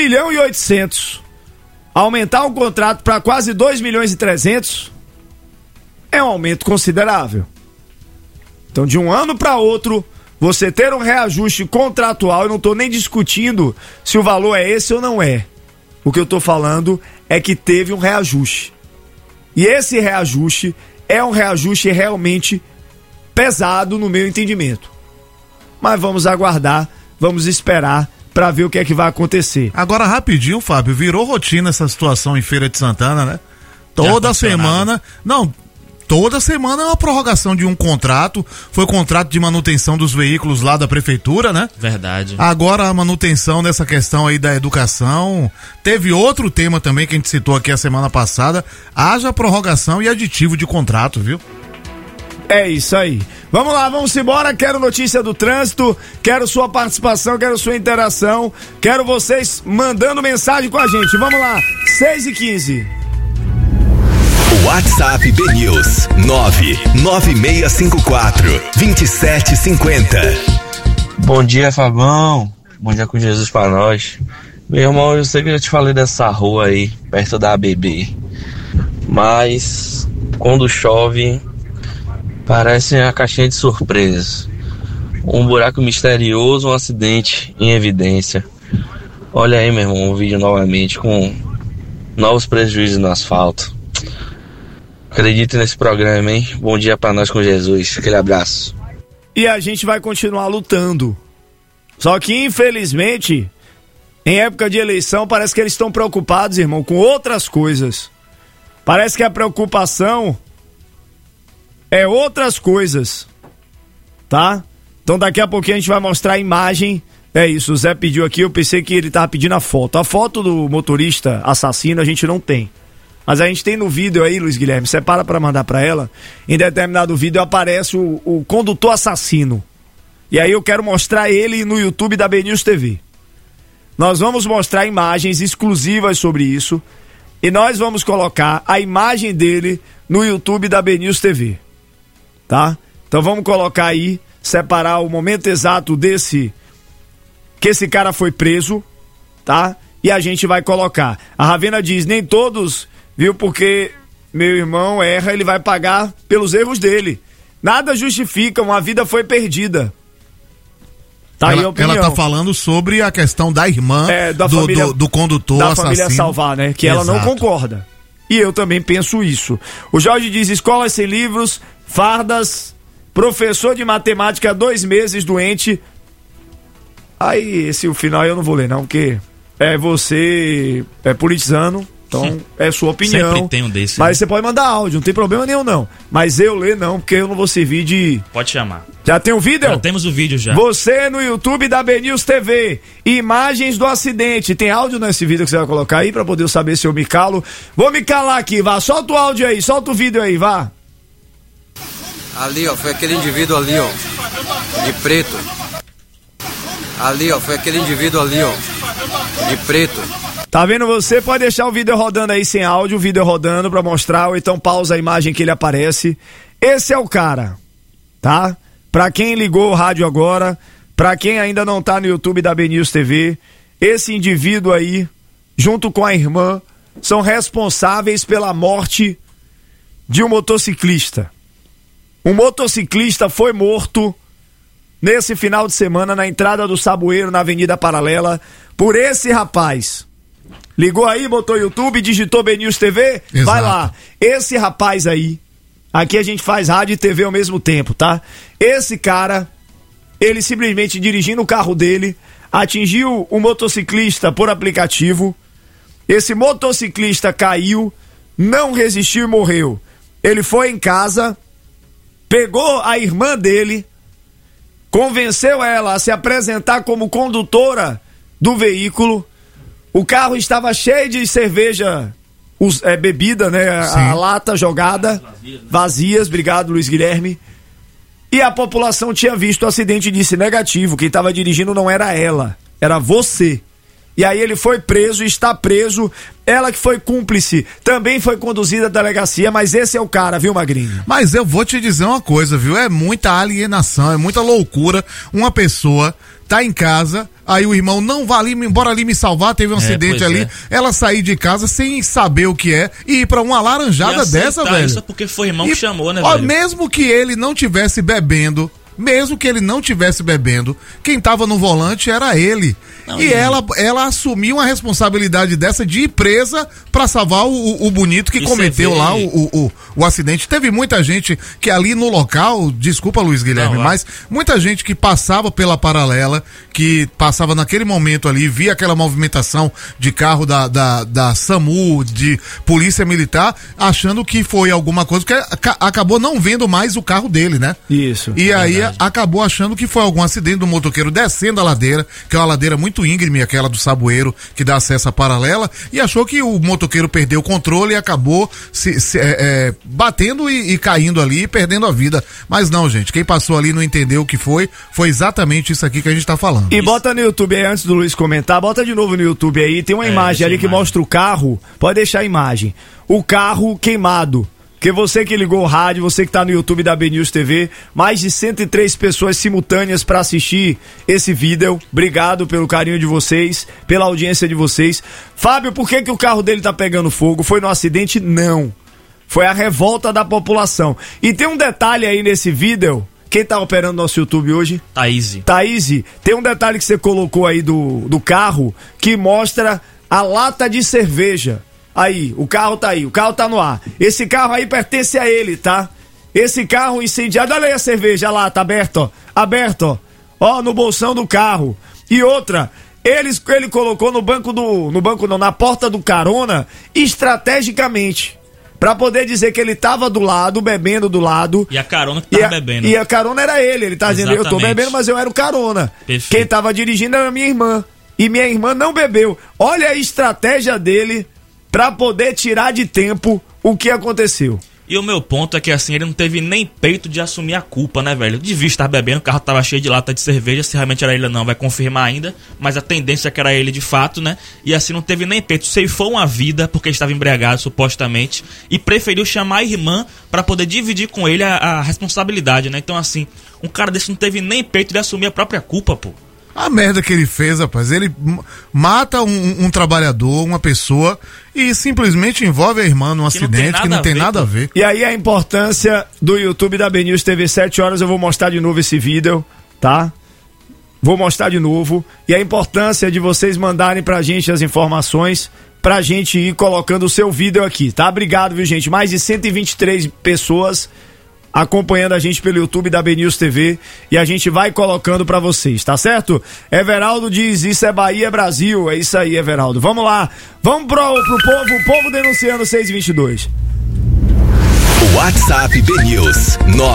1.800.000, aumentar o contrato para quase 2.300.000 é um aumento considerável. Então, de um ano para outro, você ter um reajuste contratual, eu não estou nem discutindo se o valor é esse ou não é. O que eu estou falando é que teve um reajuste. E esse reajuste é um reajuste realmente pesado no meu entendimento. Mas vamos aguardar, vamos esperar para ver o que é que vai acontecer. Agora, rapidinho, Fábio, virou rotina essa situação em Feira de Santana, né? Toda semana... Não... Toda semana é uma prorrogação de um contrato. Foi o contrato de manutenção dos veículos lá da prefeitura, né? Verdade. Agora a manutenção dessa questão aí da educação. Teve outro tema também que a gente citou aqui a semana passada. Haja prorrogação e aditivo de contrato, viu? É isso aí. Vamos lá, vamos embora. Quero notícia do trânsito, quero sua participação, quero sua interação, quero vocês mandando mensagem com a gente. Vamos lá, 6h15. WhatsApp BNews 99654-2750. Bom dia, Fabão. Bom dia com Jesus pra nós. Meu irmão, eu sei que eu já te falei dessa rua aí, perto da ABB. Mas quando chove, parece uma caixinha de surpresas. Um buraco misterioso, um acidente em evidência. Olha aí, meu irmão, um vídeo novamente com novos prejuízos no asfalto. Acredite nesse programa, hein? Bom dia pra nós com Jesus. Aquele abraço. E a gente vai continuar lutando. Só que, infelizmente, em época de eleição, parece que eles estão preocupados, irmão, com outras coisas. Parece que a preocupação é outras coisas. Tá? Então daqui a pouquinho a gente vai mostrar a imagem. É isso, o Zé pediu aqui, eu pensei que ele tava pedindo a foto. A foto do motorista assassino a gente não tem. Mas a gente tem no vídeo aí, Luiz Guilherme, separa pra mandar pra ela. Em determinado vídeo aparece o condutor assassino. E aí eu quero mostrar ele no YouTube da BNews TV. Nós vamos mostrar imagens exclusivas sobre isso. E nós vamos colocar a imagem dele no YouTube da BNews TV. Tá? Então vamos colocar aí, separar o momento exato que esse cara foi preso, tá? E a gente vai colocar. A Ravena diz, nem todos... Viu? Porque meu irmão erra, ele vai pagar pelos erros dele. Nada justifica, uma vida foi perdida. Tá aí a opinião. Ela tá falando sobre a questão da irmã do condutor da assassino. família Salvar, né? Que Exato. Ela não concorda. E eu também penso isso. O Jorge diz, escolas sem livros, fardas, professor de matemática 2 meses doente. Aí, o final eu não vou ler não, porque você é politizando. Então, é sua opinião. Sempre tem um desse. Mas você pode mandar áudio, não tem problema nenhum, não. Mas eu ler não, porque eu não vou servir de... Pode chamar. Já tem o vídeo? Já temos o vídeo já. Você no YouTube da BNews TV. Imagens do acidente. Tem áudio nesse vídeo que você vai colocar aí pra poder eu saber se eu me calo. Vou me calar aqui, vá. Solta o áudio aí, solta o vídeo aí, vá. Ali, ó, foi aquele indivíduo ali, ó. De preto. Ali, ó, foi aquele indivíduo ali, ó. De preto. Tá vendo você? Pode deixar o vídeo rodando aí sem áudio, o vídeo rodando pra mostrar, ou então pausa a imagem que ele aparece. Esse é o cara, tá? Pra quem ligou o rádio agora, pra quem ainda não tá no YouTube da BNews TV, esse indivíduo aí, junto com a irmã, são responsáveis pela morte de um motociclista. Um motociclista foi morto nesse final de semana na entrada do Saboeiro, na Avenida Paralela, por esse rapaz. Ligou aí, botou YouTube, digitou BNews TV, Exato. Vai lá. Esse rapaz aí, aqui a gente faz rádio e TV ao mesmo tempo, tá? Esse cara, ele simplesmente dirigindo o carro dele, atingiu o motociclista por aplicativo. Esse motociclista caiu, não resistiu e morreu. Ele foi em casa, pegou a irmã dele, convenceu ela a se apresentar como condutora do veículo. O carro estava cheio de cerveja, bebida, né? A lata jogada, vazias, obrigado Luiz Guilherme. E a população tinha visto o acidente e disse negativo, quem estava dirigindo não era ela, era você. E aí ele foi preso, está preso, ela que foi cúmplice, também foi conduzida à delegacia, mas esse é o cara, viu, Magrinho? Mas eu vou te dizer uma coisa, viu? É muita alienação, é muita loucura uma pessoa tá em casa, aí o irmão não vai ali, embora ali me salvar, teve um acidente ali, ela sair de casa sem saber o que é e ir pra uma laranjada dessa, velho. Isso porque foi o irmão que chamou, né, ó, velho? mesmo que ele não tivesse bebendo, quem tava no volante era ele. E ela assumiu uma responsabilidade dessa de ir presa pra salvar o bonito que cometeu lá o acidente. Teve muita gente que ali no local, desculpa Luiz Guilherme, mas muita gente que passava pela paralela, que passava naquele momento ali, via aquela movimentação de carro da SAMU, de polícia militar, achando que foi alguma coisa, porque acabou não vendo mais o carro dele, né? Isso. E aí acabou achando que foi algum acidente do motoqueiro descendo a ladeira, que é uma ladeira muito íngreme, aquela do Saboeiro, que dá acesso à paralela, e achou que o motoqueiro perdeu o controle e acabou batendo e caindo ali, perdendo a vida. Mas não, gente, quem passou ali não entendeu o que foi exatamente isso aqui que a gente tá falando. E bota no YouTube aí, antes do Luiz comentar, bota de novo no YouTube aí, tem uma imagem ali que mostra o carro, pode deixar a imagem, o carro queimado. Porque você que ligou o rádio, você que tá no YouTube da BNews TV, mais de 103 pessoas simultâneas para assistir esse vídeo. Obrigado pelo carinho de vocês, pela audiência de vocês. Fábio, por que o carro dele tá pegando fogo? Foi no acidente? Não. Foi a revolta da população. E tem um detalhe aí nesse vídeo. Quem tá operando nosso YouTube hoje? Thaís, tem um detalhe que você colocou aí do carro que mostra a lata de cerveja. Aí, o carro tá aí, o carro tá no ar. Esse carro aí pertence a ele, tá? Esse carro incendiado, olha aí a cerveja, olha lá, tá aberto, ó. Ó, no bolsão do carro. E outra, ele colocou na porta do carona, estrategicamente. Pra poder dizer que ele tava do lado, bebendo do lado. E a carona que tava bebendo. E a carona era ele tá dizendo, eu tô bebendo, mas eu era o carona. Perfeito. Quem tava dirigindo era minha irmã. E minha irmã não bebeu. Olha a estratégia dele pra poder tirar de tempo o que aconteceu. E o meu ponto é que assim, ele não teve nem peito de assumir a culpa, né, velho? Devia estar bebendo, o carro tava cheio de lata de cerveja, se realmente era ele ou não, vai confirmar ainda, mas a tendência é que era ele de fato, né? E assim, não teve nem peito, ceifou uma vida, porque estava embriagado, supostamente, e preferiu chamar a irmã pra poder dividir com ele a responsabilidade, né? Então assim, um cara desse não teve nem peito de assumir a própria culpa, pô. A merda que ele fez, rapaz, ele mata um trabalhador, uma pessoa, e simplesmente envolve a irmã num acidente que não tem nada a ver. E aí a importância do YouTube da BNews TV, 7 horas eu vou mostrar de novo esse vídeo, tá? Vou mostrar de novo. E a importância de vocês mandarem pra gente as informações, pra gente ir colocando o seu vídeo aqui, tá? Obrigado, viu, gente? Mais de 123 pessoas acompanhando a gente pelo YouTube da BNews TV e a gente vai colocando pra vocês, tá certo? Everaldo diz, isso é Bahia, é Brasil, é isso aí, Everaldo. Vamos lá, vamos pro povo, o povo denunciando 622. WhatsApp BNews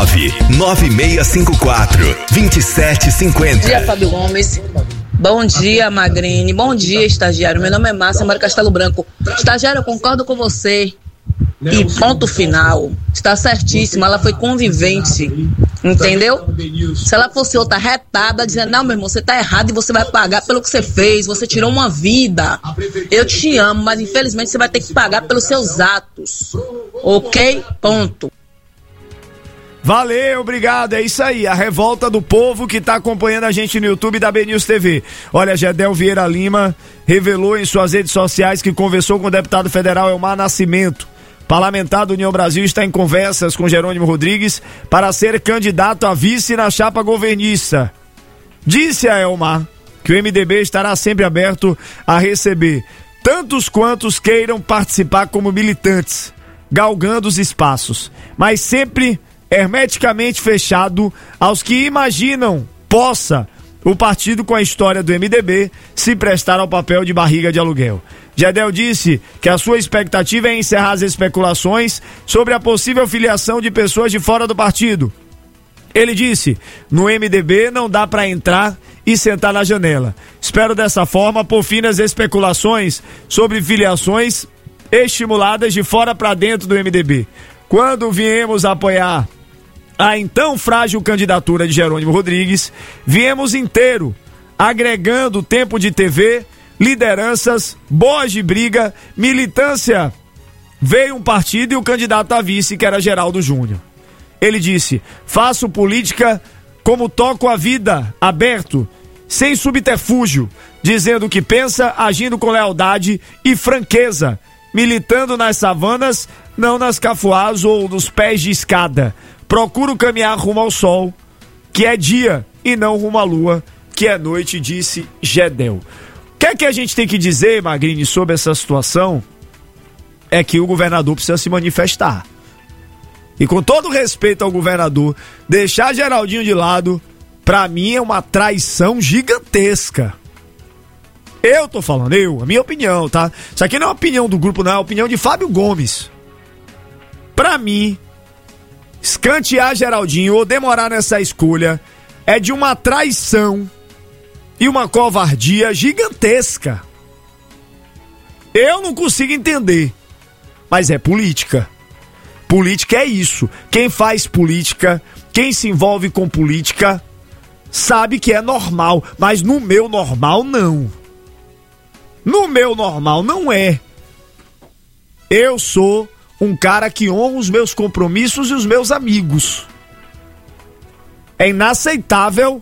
99654-2750. Bom dia, Fábio Gomes. Bom dia, Magrini. Bom dia, estagiário. Meu nome é Márcia, moro em Castelo Branco. Estagiário, eu concordo com você. E ponto final. Está certíssimo, ela foi convivente. Entendeu? Se ela fosse outra retada, dizendo, não, meu irmão, você tá errado e você vai pagar pelo que você fez, você tirou uma vida. Eu te amo, mas infelizmente você vai ter que pagar pelos seus atos. Ok? Ponto. Valeu, obrigado, é isso aí, a revolta do povo que tá acompanhando a gente no YouTube da BNews TV. Olha, Gedel Vieira Lima revelou em suas redes sociais que conversou com o deputado federal Elmar Nascimento. Parlamentar do União Brasil está em conversas com Jerônimo Rodrigues para ser candidato a vice na chapa governista. Disse a Elmar que o MDB estará sempre aberto a receber tantos quantos queiram participar como militantes, galgando os espaços, mas sempre hermeticamente fechado aos que imaginam possa o partido com a história do MDB se prestar ao papel de barriga de aluguel. Gedel disse que a sua expectativa é encerrar as especulações sobre a possível filiação de pessoas de fora do partido. Ele disse, no MDB não dá para entrar e sentar na janela. Espero dessa forma pôr fim nas especulações sobre filiações estimuladas de fora para dentro do MDB. Quando viemos apoiar a então frágil candidatura de Jerônimo Rodrigues, viemos inteiro, agregando tempo de TV, lideranças, boas de briga, militância. Veio um partido e o candidato a vice, que era Geraldo Júnior. Ele disse, faço política como toco a vida, aberto, sem subterfúgio, dizendo o que pensa, agindo com lealdade e franqueza, militando nas savanas, não nas cafuás ou nos pés de escada. Procuro caminhar rumo ao sol, que é dia, e não rumo à lua, que é noite, disse Gedel. O que é que a gente tem que dizer, Magrini, sobre essa situação? É que o governador precisa se manifestar. E com todo respeito ao governador, deixar Geraldinho de lado, pra mim é uma traição gigantesca. Eu tô falando, a minha opinião, tá? Isso aqui não é a opinião do grupo, não, é a opinião de Fábio Gomes. Pra mim, escantear Geraldinho ou demorar nessa escolha é de uma traição e uma covardia gigantesca. Eu não consigo entender, mas é política. Política é isso. Quem faz política, quem se envolve com política, sabe que é normal, mas no meu normal não. No meu normal não é. Eu sou um cara que honra os meus compromissos e os meus amigos. É inaceitável,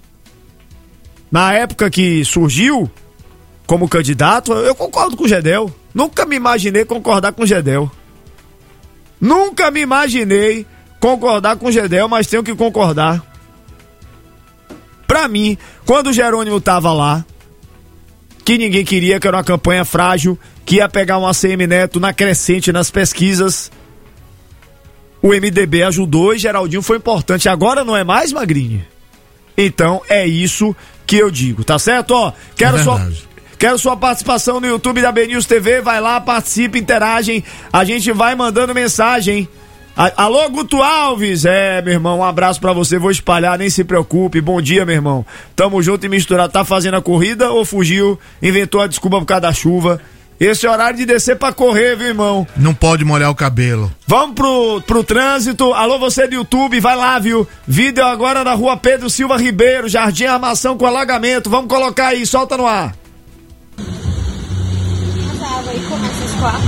na época que surgiu como candidato, eu concordo com o Gedel. Nunca me imaginei concordar com o Gedel. Nunca me imaginei concordar com o Gedel, mas tenho que concordar. Pra mim, quando o Jerônimo tava lá, que ninguém queria, que era uma campanha frágil, que ia pegar um ACM Neto na crescente nas pesquisas, o MDB ajudou e Geraldinho foi importante. Agora não é mais, Magrini? Então é isso que eu digo, tá certo? Ó, quero sua participação no YouTube da BNews TV, vai lá, participe, interagem, a gente vai mandando mensagem. Alô, Guto Alves, meu irmão, um abraço pra você, vou espalhar, nem se preocupe, bom dia, meu irmão, tamo junto e misturado, tá fazendo a corrida ou fugiu, inventou a desculpa por causa da chuva? Esse é horário de descer pra correr, viu, irmão? Não pode molhar o cabelo. Vamos pro trânsito. Alô, você do YouTube, vai lá, viu? Vídeo agora na rua Pedro Silva Ribeiro, Jardim Armação com alagamento. Vamos colocar aí, solta no ar. Essa água aí começa às 4,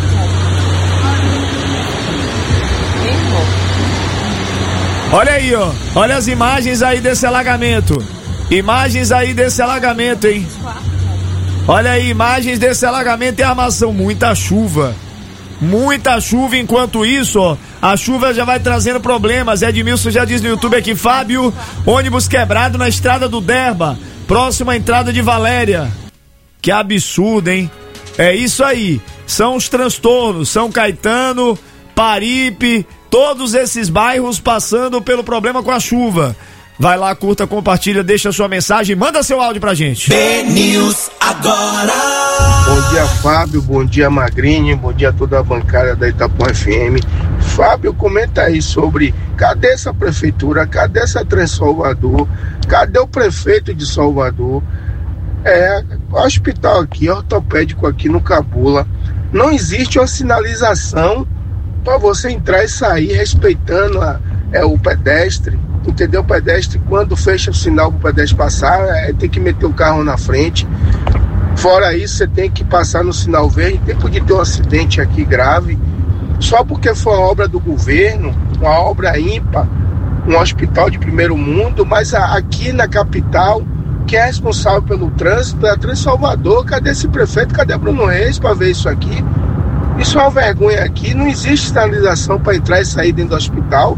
Olha aí, ó. Olha as imagens aí desse alagamento. Imagens aí desse alagamento, hein? Olha aí, imagens desse alagamento em Armação. Muita chuva. Muita chuva. Enquanto isso, ó, a chuva já vai trazendo problemas. Edmilson já diz no YouTube aqui, Fábio, ônibus quebrado na estrada do Derba, próxima à entrada de Valéria. Que absurdo, hein? É isso aí. São os transtornos. São Caetano, Paripe, todos esses bairros passando pelo problema com a chuva. Vai lá, curta, compartilha, deixa sua mensagem, manda seu áudio pra gente. BNews agora. Bom dia, Fábio, bom dia, Magrini, bom dia a toda a bancada da Itapuã FM. Fábio, comenta aí sobre cadê essa prefeitura, cadê essa Trans-Salvador, cadê o prefeito de Salvador? O hospital aqui, ortopédico aqui no Cabula, não existe uma sinalização para você entrar e sair respeitando o pedestre. Entendeu? O pedestre, quando fecha o sinal para o pedestre passar, tem que meter o carro na frente. Fora isso, você tem que passar no sinal verde. Tem que ter um acidente aqui grave, só porque foi uma obra do governo, uma obra ímpar, um hospital de primeiro mundo, mas aqui na capital, quem é responsável pelo trânsito é a Trans-Salvador. Cadê esse prefeito? Cadê Bruno Reis para ver isso aqui? Isso é uma vergonha aqui, não existe sinalização para entrar e sair dentro do hospital.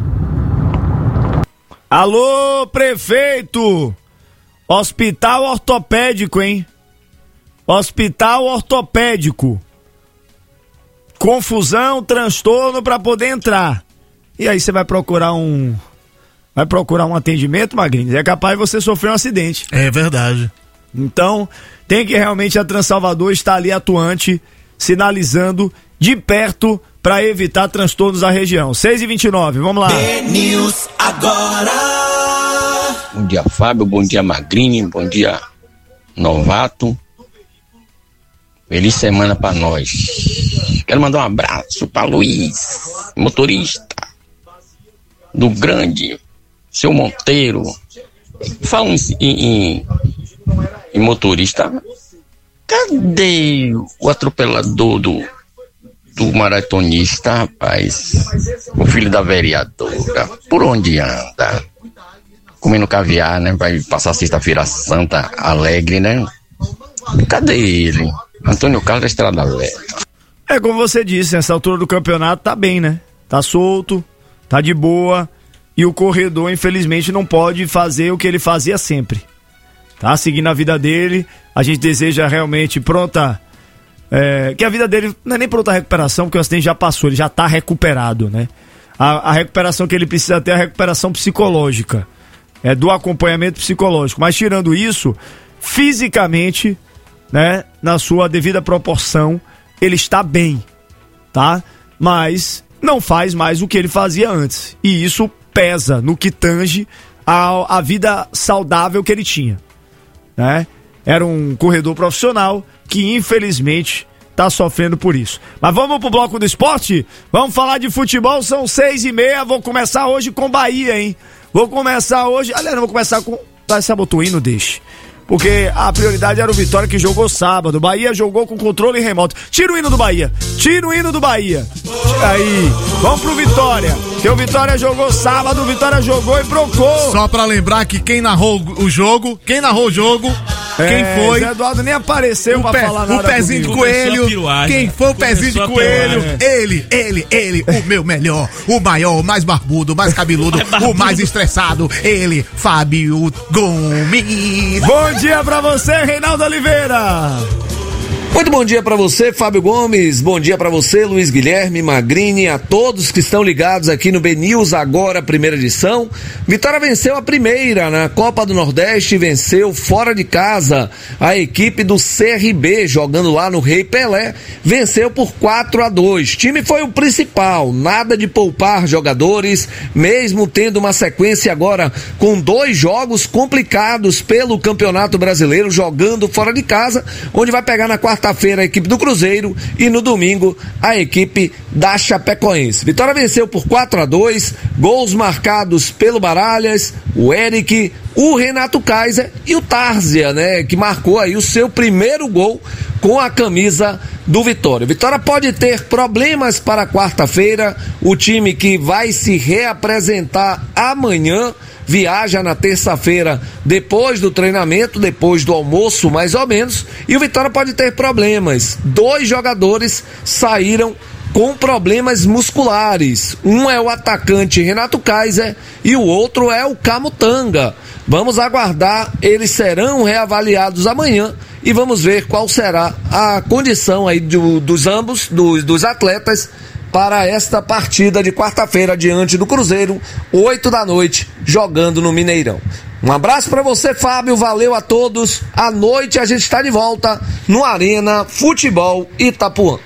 Alô, prefeito! Hospital ortopédico, hein? Hospital ortopédico. Confusão, transtorno pra poder entrar. E aí você vai procurar um atendimento, Magrinho? É capaz de você sofrer um acidente. É verdade. Então, tem que realmente a Trans-Salvador estar ali atuante, sinalizando de perto para evitar transtornos da região. 6h29, vamos lá. BNews agora. Bom dia, Fábio, bom dia, Magrini, bom dia, Novato. Feliz semana para nós. Quero mandar um abraço para Luiz, motorista do grande seu Monteiro. Falando em motorista, cadê o atropelador do maratonista, rapaz? O filho da vereadora, por onde anda? comendo caviar, né? Vai passar sexta-feira santa alegre, né? Cadê ele? Antônio Carlos da Estrada Velha. É como você disse, nessa altura do campeonato tá bem, né? Tá solto, tá de boa, e o corredor infelizmente não pode fazer o que ele fazia sempre. Tá seguindo a vida dele, a gente deseja realmente pronta, que a vida dele não é nem pronta recuperação, porque o acidente já passou, ele já tá recuperado, né? A recuperação que ele precisa ter é a recuperação psicológica, do acompanhamento psicológico, mas tirando isso, fisicamente, né, na sua devida proporção, ele está bem, tá? Mas não faz mais o que ele fazia antes, e isso pesa no que tange a vida saudável que ele tinha, né? Era um corredor profissional que infelizmente tá sofrendo por isso. Mas vamos pro bloco do esporte? Vamos falar de futebol, são 6h30, vou começar hoje com Bahia, hein? Vou começar hoje, aliás, não vou começar com... Tá, sabotou o hino, deixe. Porque a prioridade era o Vitória, que jogou sábado. Bahia jogou com controle remoto. Tira o hino do Bahia. Tira o hino do Bahia. Aí, vamos pro Vitória. Que o Vitória jogou sábado, o Vitória jogou e brocou. Só pra lembrar que quem narrou o jogo, quem foi? Zé Eduardo nem apareceu pra falar nada. O pezinho de coelho. Quem foi o pezinho de coelho? Ele, o meu melhor, o maior, o mais barbudo, o mais cabeludo, o mais estressado. Ele, Fábio Gomes. Bom dia pra você, Reinaldo Oliveira. Muito bom dia pra você, Fábio Gomes. Bom dia pra você, Luiz Guilherme, Magrini, a todos que estão ligados aqui no BNews Agora, primeira edição. Vitória venceu a primeira na Copa do Nordeste, venceu fora de casa a equipe do CRB, jogando lá no Rei Pelé, venceu por 4-2. O time foi o principal, nada de poupar jogadores, mesmo tendo uma sequência agora com 2 jogos complicados pelo Campeonato Brasileiro, jogando fora de casa, onde vai pegar na quarta-feira a equipe do Cruzeiro e no domingo a equipe da Chapecoense. Vitória venceu por 4-2, gols marcados pelo Baralhas, o Eric, o Renato Kaiser e o Tárzia, né, que marcou aí o seu primeiro gol com a camisa do Vitória. Vitória pode ter problemas para quarta-feira, o time que vai se reapresentar amanhã viaja na terça-feira depois do treinamento, depois do almoço mais ou menos, e o Vitória pode ter problemas. 2 jogadores saíram com problemas musculares. Um é o atacante Renato Kaiser e o outro é o Camutanga. Vamos aguardar, eles serão reavaliados amanhã e vamos ver qual será a condição aí dos ambos, dos atletas, para esta partida de quarta-feira diante do Cruzeiro, 8 da noite, jogando no Mineirão. Um abraço para você, Fábio, valeu a todos. À noite a gente está de volta no Arena Futebol Itapuã.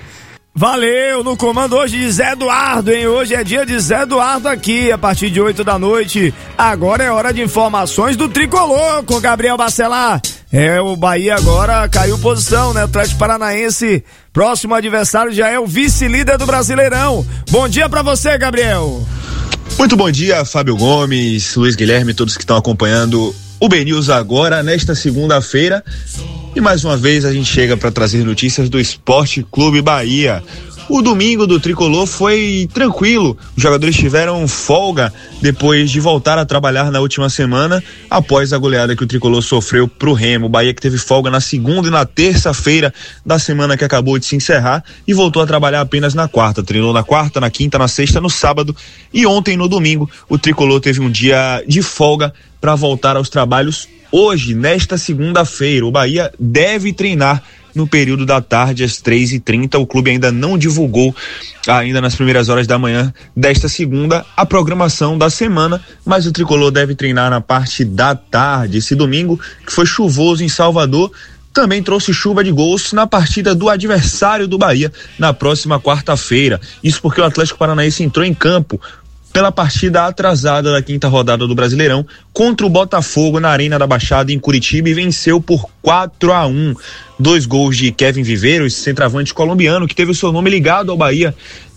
Valeu, no comando hoje de Zé Eduardo, hein? Hoje é dia de Zé Eduardo aqui, a partir de 8 da noite. Agora é hora de informações do Tricolor com Gabriel Bacelar. O Bahia agora caiu posição, né? O Atlético Paranaense, próximo adversário, já é o vice-líder do Brasileirão. Bom dia pra você, Gabriel. Muito bom dia, Fábio Gomes, Luiz Guilherme, todos que estão acompanhando o BNews Agora, nesta segunda-feira. E mais uma vez a gente chega para trazer notícias do Esporte Clube Bahia. O domingo do Tricolor foi tranquilo, os jogadores tiveram folga depois de voltar a trabalhar na última semana, após a goleada que o Tricolor sofreu pro Remo. O Bahia que teve folga na segunda e na terça-feira da semana que acabou de se encerrar e voltou a trabalhar apenas na quarta. Treinou na quarta, na quinta, na sexta, no sábado e ontem no domingo o Tricolor teve um dia de folga para voltar aos trabalhos hoje, nesta segunda-feira. O Bahia deve treinar no período da tarde, às 3h30. O clube ainda não divulgou, ainda nas primeiras horas da manhã desta segunda, a programação da semana, mas o Tricolor deve treinar na parte da tarde. Esse domingo, que foi chuvoso em Salvador, também trouxe chuva de gols na partida do adversário do Bahia na próxima quarta-feira. Isso porque o Atlético Paranaense entrou em campo pela partida atrasada da 5ª rodada do Brasileirão contra o Botafogo na Arena da Baixada em Curitiba e venceu por 4-1. 2 gols de Kevin Viveiro, esse centroavante colombiano que teve o seu nome ligado ao Bahia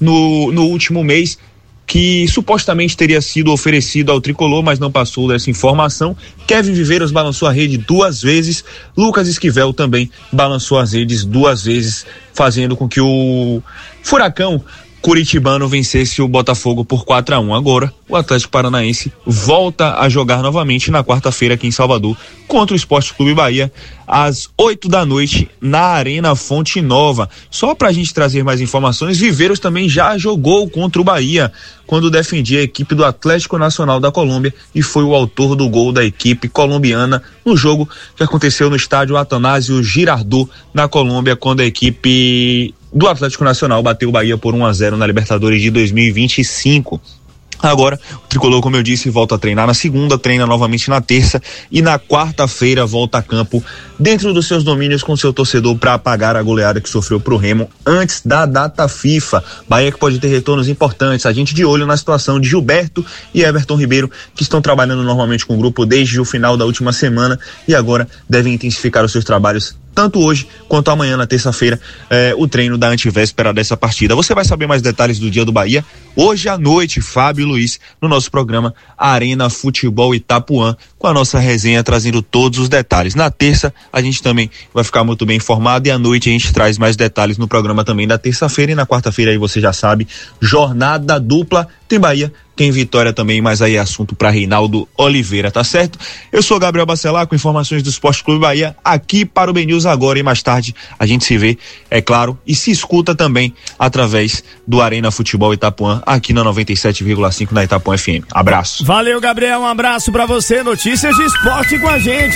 no último mês, que supostamente teria sido oferecido ao Tricolor, mas não passou dessa informação. Kevin Viveiros balançou a rede 2 vezes, Lucas Esquivel também balançou as redes 2 vezes, fazendo com que o Furacão Curitibano vencesse o Botafogo por 4-1. Agora, o Atlético Paranaense volta a jogar novamente na quarta-feira aqui em Salvador contra o Sport Clube Bahia às 8 da noite na Arena Fonte Nova. Só pra gente trazer mais informações, Viveiros também já jogou contra o Bahia quando defendia a equipe do Atlético Nacional da Colômbia e foi o autor do gol da equipe colombiana no jogo que aconteceu no estádio Atanásio Girardot na Colômbia, quando a equipe do Atlético Nacional bateu o Bahia por 1-0 na Libertadores de 2025. Agora, o tricolor, como eu disse, volta a treinar na segunda, treina novamente na terça e na quarta-feira volta a campo dentro dos seus domínios com seu torcedor para apagar a goleada que sofreu pro Remo antes da data FIFA. Bahia que pode ter retornos importantes. A gente de olho na situação de Gilberto e Everton Ribeiro, que estão trabalhando normalmente com o grupo desde o final da última semana e agora devem intensificar os seus trabalhos tanto hoje quanto amanhã, na terça-feira, o treino da antivéspera dessa partida. Você vai saber mais detalhes do dia do Bahia hoje à noite, Fábio e Luiz, no nosso programa Arena Futebol Itapuã, com a nossa resenha trazendo todos os detalhes. Na terça, a gente também vai ficar muito bem informado e à noite a gente traz mais detalhes no programa também da terça-feira e na quarta-feira aí você já sabe, jornada dupla, tem Bahia, tem Vitória também, mas aí é assunto para Reinaldo Oliveira, tá certo? Eu sou Gabriel Bacelar com informações do Esporte Clube Bahia aqui para o BNews Agora e mais tarde a gente se vê, é claro, e se escuta também através do Arena Futebol Itapuã aqui na 97,5 na Itapuã FM. Abraço. Valeu, Gabriel, um abraço pra você. Notícias de esporte com a gente,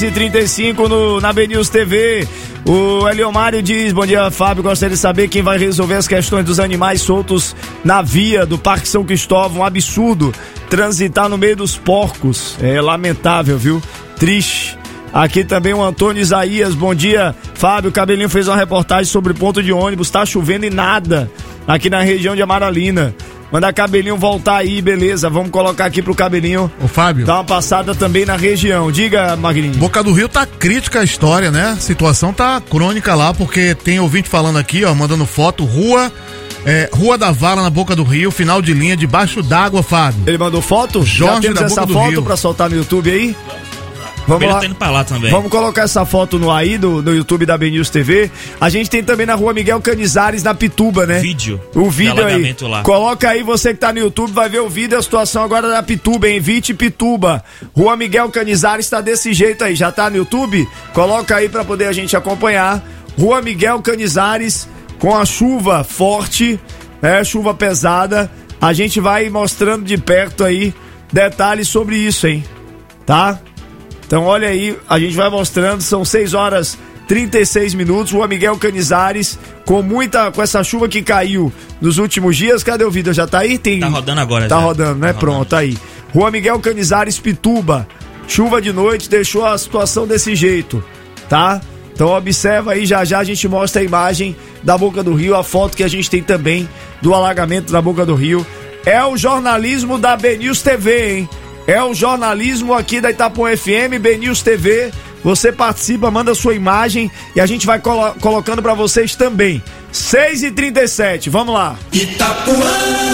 6h35 na BNews TV. O Eliomário diz: bom dia, Fábio, gostaria de saber quem vai resolver as questões dos animais soltos na via do Parque São Cristóvão. Um absurdo transitar no meio dos porcos, é lamentável, viu? Triste. Aqui também o Antônio Isaías: bom dia, Fábio, o Cabelinho fez uma reportagem sobre ponto de ônibus, tá chovendo e nada aqui na região de Amaralina. Manda Cabelinho voltar aí, beleza, vamos colocar aqui pro Cabelinho. Ô Fábio, dar uma passada também na região. Diga, Magrinho. Boca do Rio tá crítica a história, né? A situação tá crônica lá, porque tem ouvinte falando aqui, ó, mandando foto, Rua da Vala na Boca do Rio, final de linha, debaixo d'água, Fábio. Ele mandou foto? Jorge, já temos da essa Boca do foto Rio. Pra soltar no YouTube aí? Vamos lá. Tá indo pra lá também. Vamos colocar essa foto no no YouTube da BNews TV. A gente tem também na Rua Miguel Canizares, na Pituba, né? O vídeo aí. Lá. Coloca aí, você que tá no YouTube, vai ver o vídeo, a situação agora da Pituba, em Vite Pituba. Rua Miguel Canizares tá desse jeito aí, já tá no YouTube? Coloca aí pra poder a gente acompanhar. Rua Miguel Canizares, com a chuva forte, chuva pesada. A gente vai mostrando de perto aí detalhes sobre isso, hein? Tá? Então olha aí, a gente vai mostrando, são 6h36, Rua Miguel Canizares, com essa chuva que caiu nos últimos dias. Cadê o vídeo? Já tá aí? Tá rodando agora. Tá já. rodando, né? Tá Pronto, rodando. tá aí. Rua Miguel Canizares, Pituba. Chuva de noite deixou a situação desse jeito, tá? Então observa aí, já a gente mostra a imagem da Boca do Rio, a foto que a gente tem também do alagamento da Boca do Rio. É o jornalismo da BNews TV, hein? É o jornalismo aqui da Itapuã FM, BNews TV. Você participa, manda sua imagem e a gente vai colocando pra vocês também. 6h37, vamos lá. Itapuã.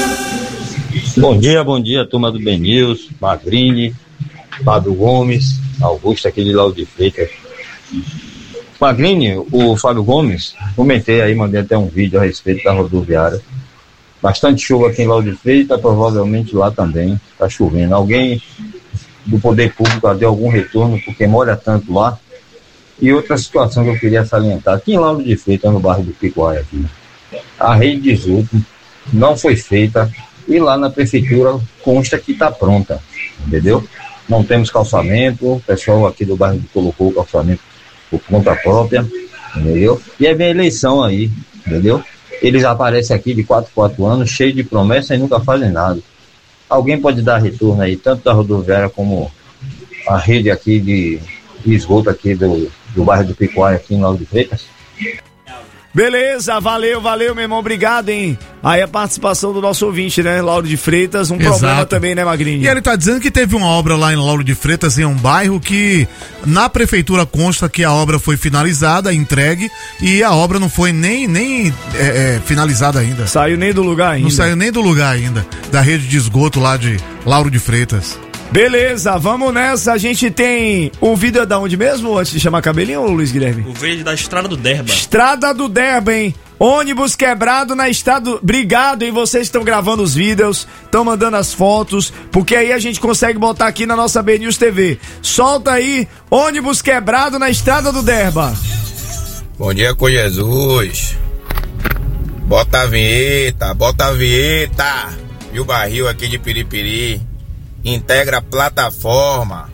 Bom dia, turma do BNews, Magrini, Fábio Gomes, Augusto aqui de Lauro de Freitas. Magrini, o Fábio Gomes, comentei aí, mandei até um vídeo a respeito da rodoviária. Bastante chuva aqui em Lauro de Freitas, provavelmente lá também está chovendo. Alguém do poder público deu algum retorno, porque molha tanto lá. E outra situação que eu queria salientar, aqui em Lauro de Freitas, no bairro do Picuaia, aqui, a rede de esgoto não foi feita e lá na prefeitura consta que está pronta, entendeu? Não temos calçamento, o pessoal aqui do bairro colocou o calçamento por conta própria, entendeu? E é bem eleição aí, entendeu? Eles aparecem aqui de 4 anos, cheio de promessas e nunca fazem nada. Alguém pode dar retorno aí, tanto da rodoviária como a rede aqui de esgoto aqui do bairro do Picuaia, aqui em Lauro de Freitas? Beleza, valeu, meu irmão, obrigado, hein? Aí a participação do nosso ouvinte, né, Lauro de Freitas, problema também, né, Magrinho? E ele tá dizendo que teve uma obra lá em Lauro de Freitas, em um bairro que na prefeitura consta que a obra foi finalizada, entregue, e a obra não foi nem finalizada ainda. Saiu nem do lugar ainda. Não saiu nem do lugar ainda, da rede de esgoto lá de Lauro de Freitas. Beleza, vamos nessa. A gente tem o vídeo da onde mesmo, antes de chamar Cabelinho, ou Luiz Guilherme? O vídeo da Estrada do Derba. Estrada do Derba, hein? Ônibus quebrado na estrada. Obrigado, hein? Vocês estão gravando os vídeos, estão mandando as fotos, porque aí a gente consegue botar aqui na nossa BNews TV. Solta aí, ônibus quebrado na estrada do Derba. Bom dia com Jesus. Bota a vinheta, bota a vinheta. E o barril aqui de Piripiri. Integra a plataforma.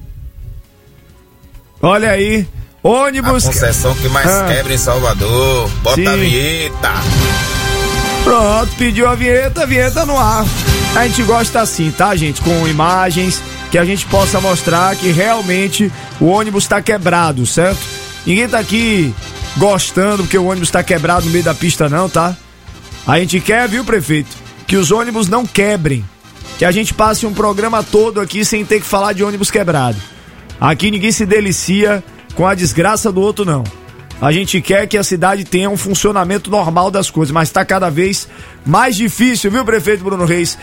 Olha aí. Ônibus. A concessão que mais quebra em Salvador. Bota Sim. a vinheta. Pronto, pediu a vinheta no ar. A gente gosta assim, tá, gente? Com imagens, que a gente possa mostrar que realmente o ônibus tá quebrado, certo? Ninguém tá aqui gostando porque o ônibus tá quebrado no meio da pista não, tá? A gente quer, viu, prefeito, que os ônibus não quebrem. Que a gente passe um programa todo aqui sem ter que falar de ônibus quebrado. Aqui ninguém se delicia com a desgraça do outro, não. A gente quer que a cidade tenha um funcionamento normal das coisas, mas tá cada vez mais difícil, viu, prefeito Bruno Reis?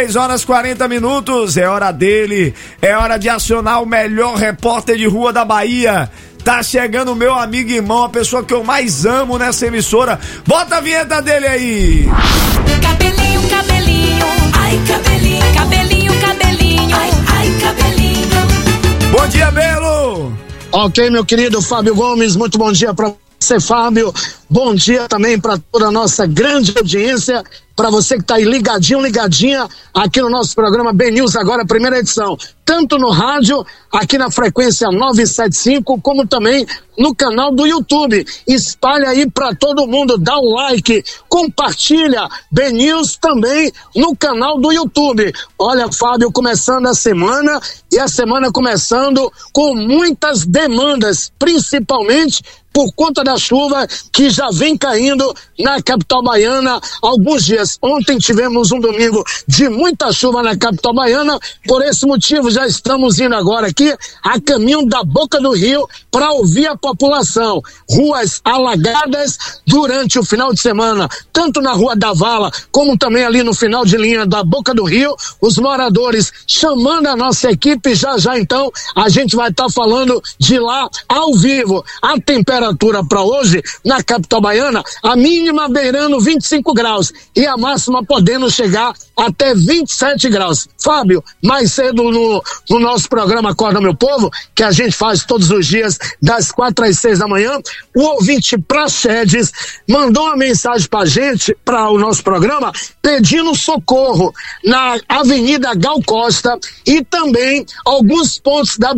6h40, é hora dele, é hora de acionar o melhor repórter de rua da Bahia. Tá chegando o meu amigo e irmão, a pessoa que eu mais amo nessa emissora. Bota a vinheta dele aí! Cabelinho, cabelinho, ai cabelinho, cabelinho, cabelinho, ai cabelinho. Bom dia, Belo! Ok, meu querido Fábio Gomes, muito bom dia para você, Fábio. Bom dia também para toda a nossa grande audiência, para você que tá aí ligadinho, ligadinha aqui no nosso programa BNews Agora, primeira edição, tanto no rádio, aqui na frequência 975, como também no canal do YouTube. Espalha aí para todo mundo, dá um like, compartilha BNews também no canal do YouTube. Olha, Fábio, começando a semana, e a semana começando com muitas demandas, principalmente por conta da chuva que já vem caindo na capital baiana há alguns dias. Ontem tivemos um domingo de muita chuva na capital baiana, por esse motivo já estamos indo agora aqui a caminho da boca do rio para ouvir a população. Ruas alagadas durante o final de semana, tanto na Rua da Vala como também ali no final de linha da boca do rio, os moradores chamando a nossa equipe, já então a gente vai estar falando de lá ao vivo. A temperatura para hoje na capital baiana, a mínima beirando 25 graus e a máxima podendo chegar até 27 graus. Fábio, mais cedo no nosso programa Acorda Meu Povo, que a gente faz todos os dias das 4 às 6 da manhã, o ouvinte Praxedes mandou uma mensagem pra gente, para o nosso programa, pedindo socorro na Avenida Gal Costa e também alguns pontos da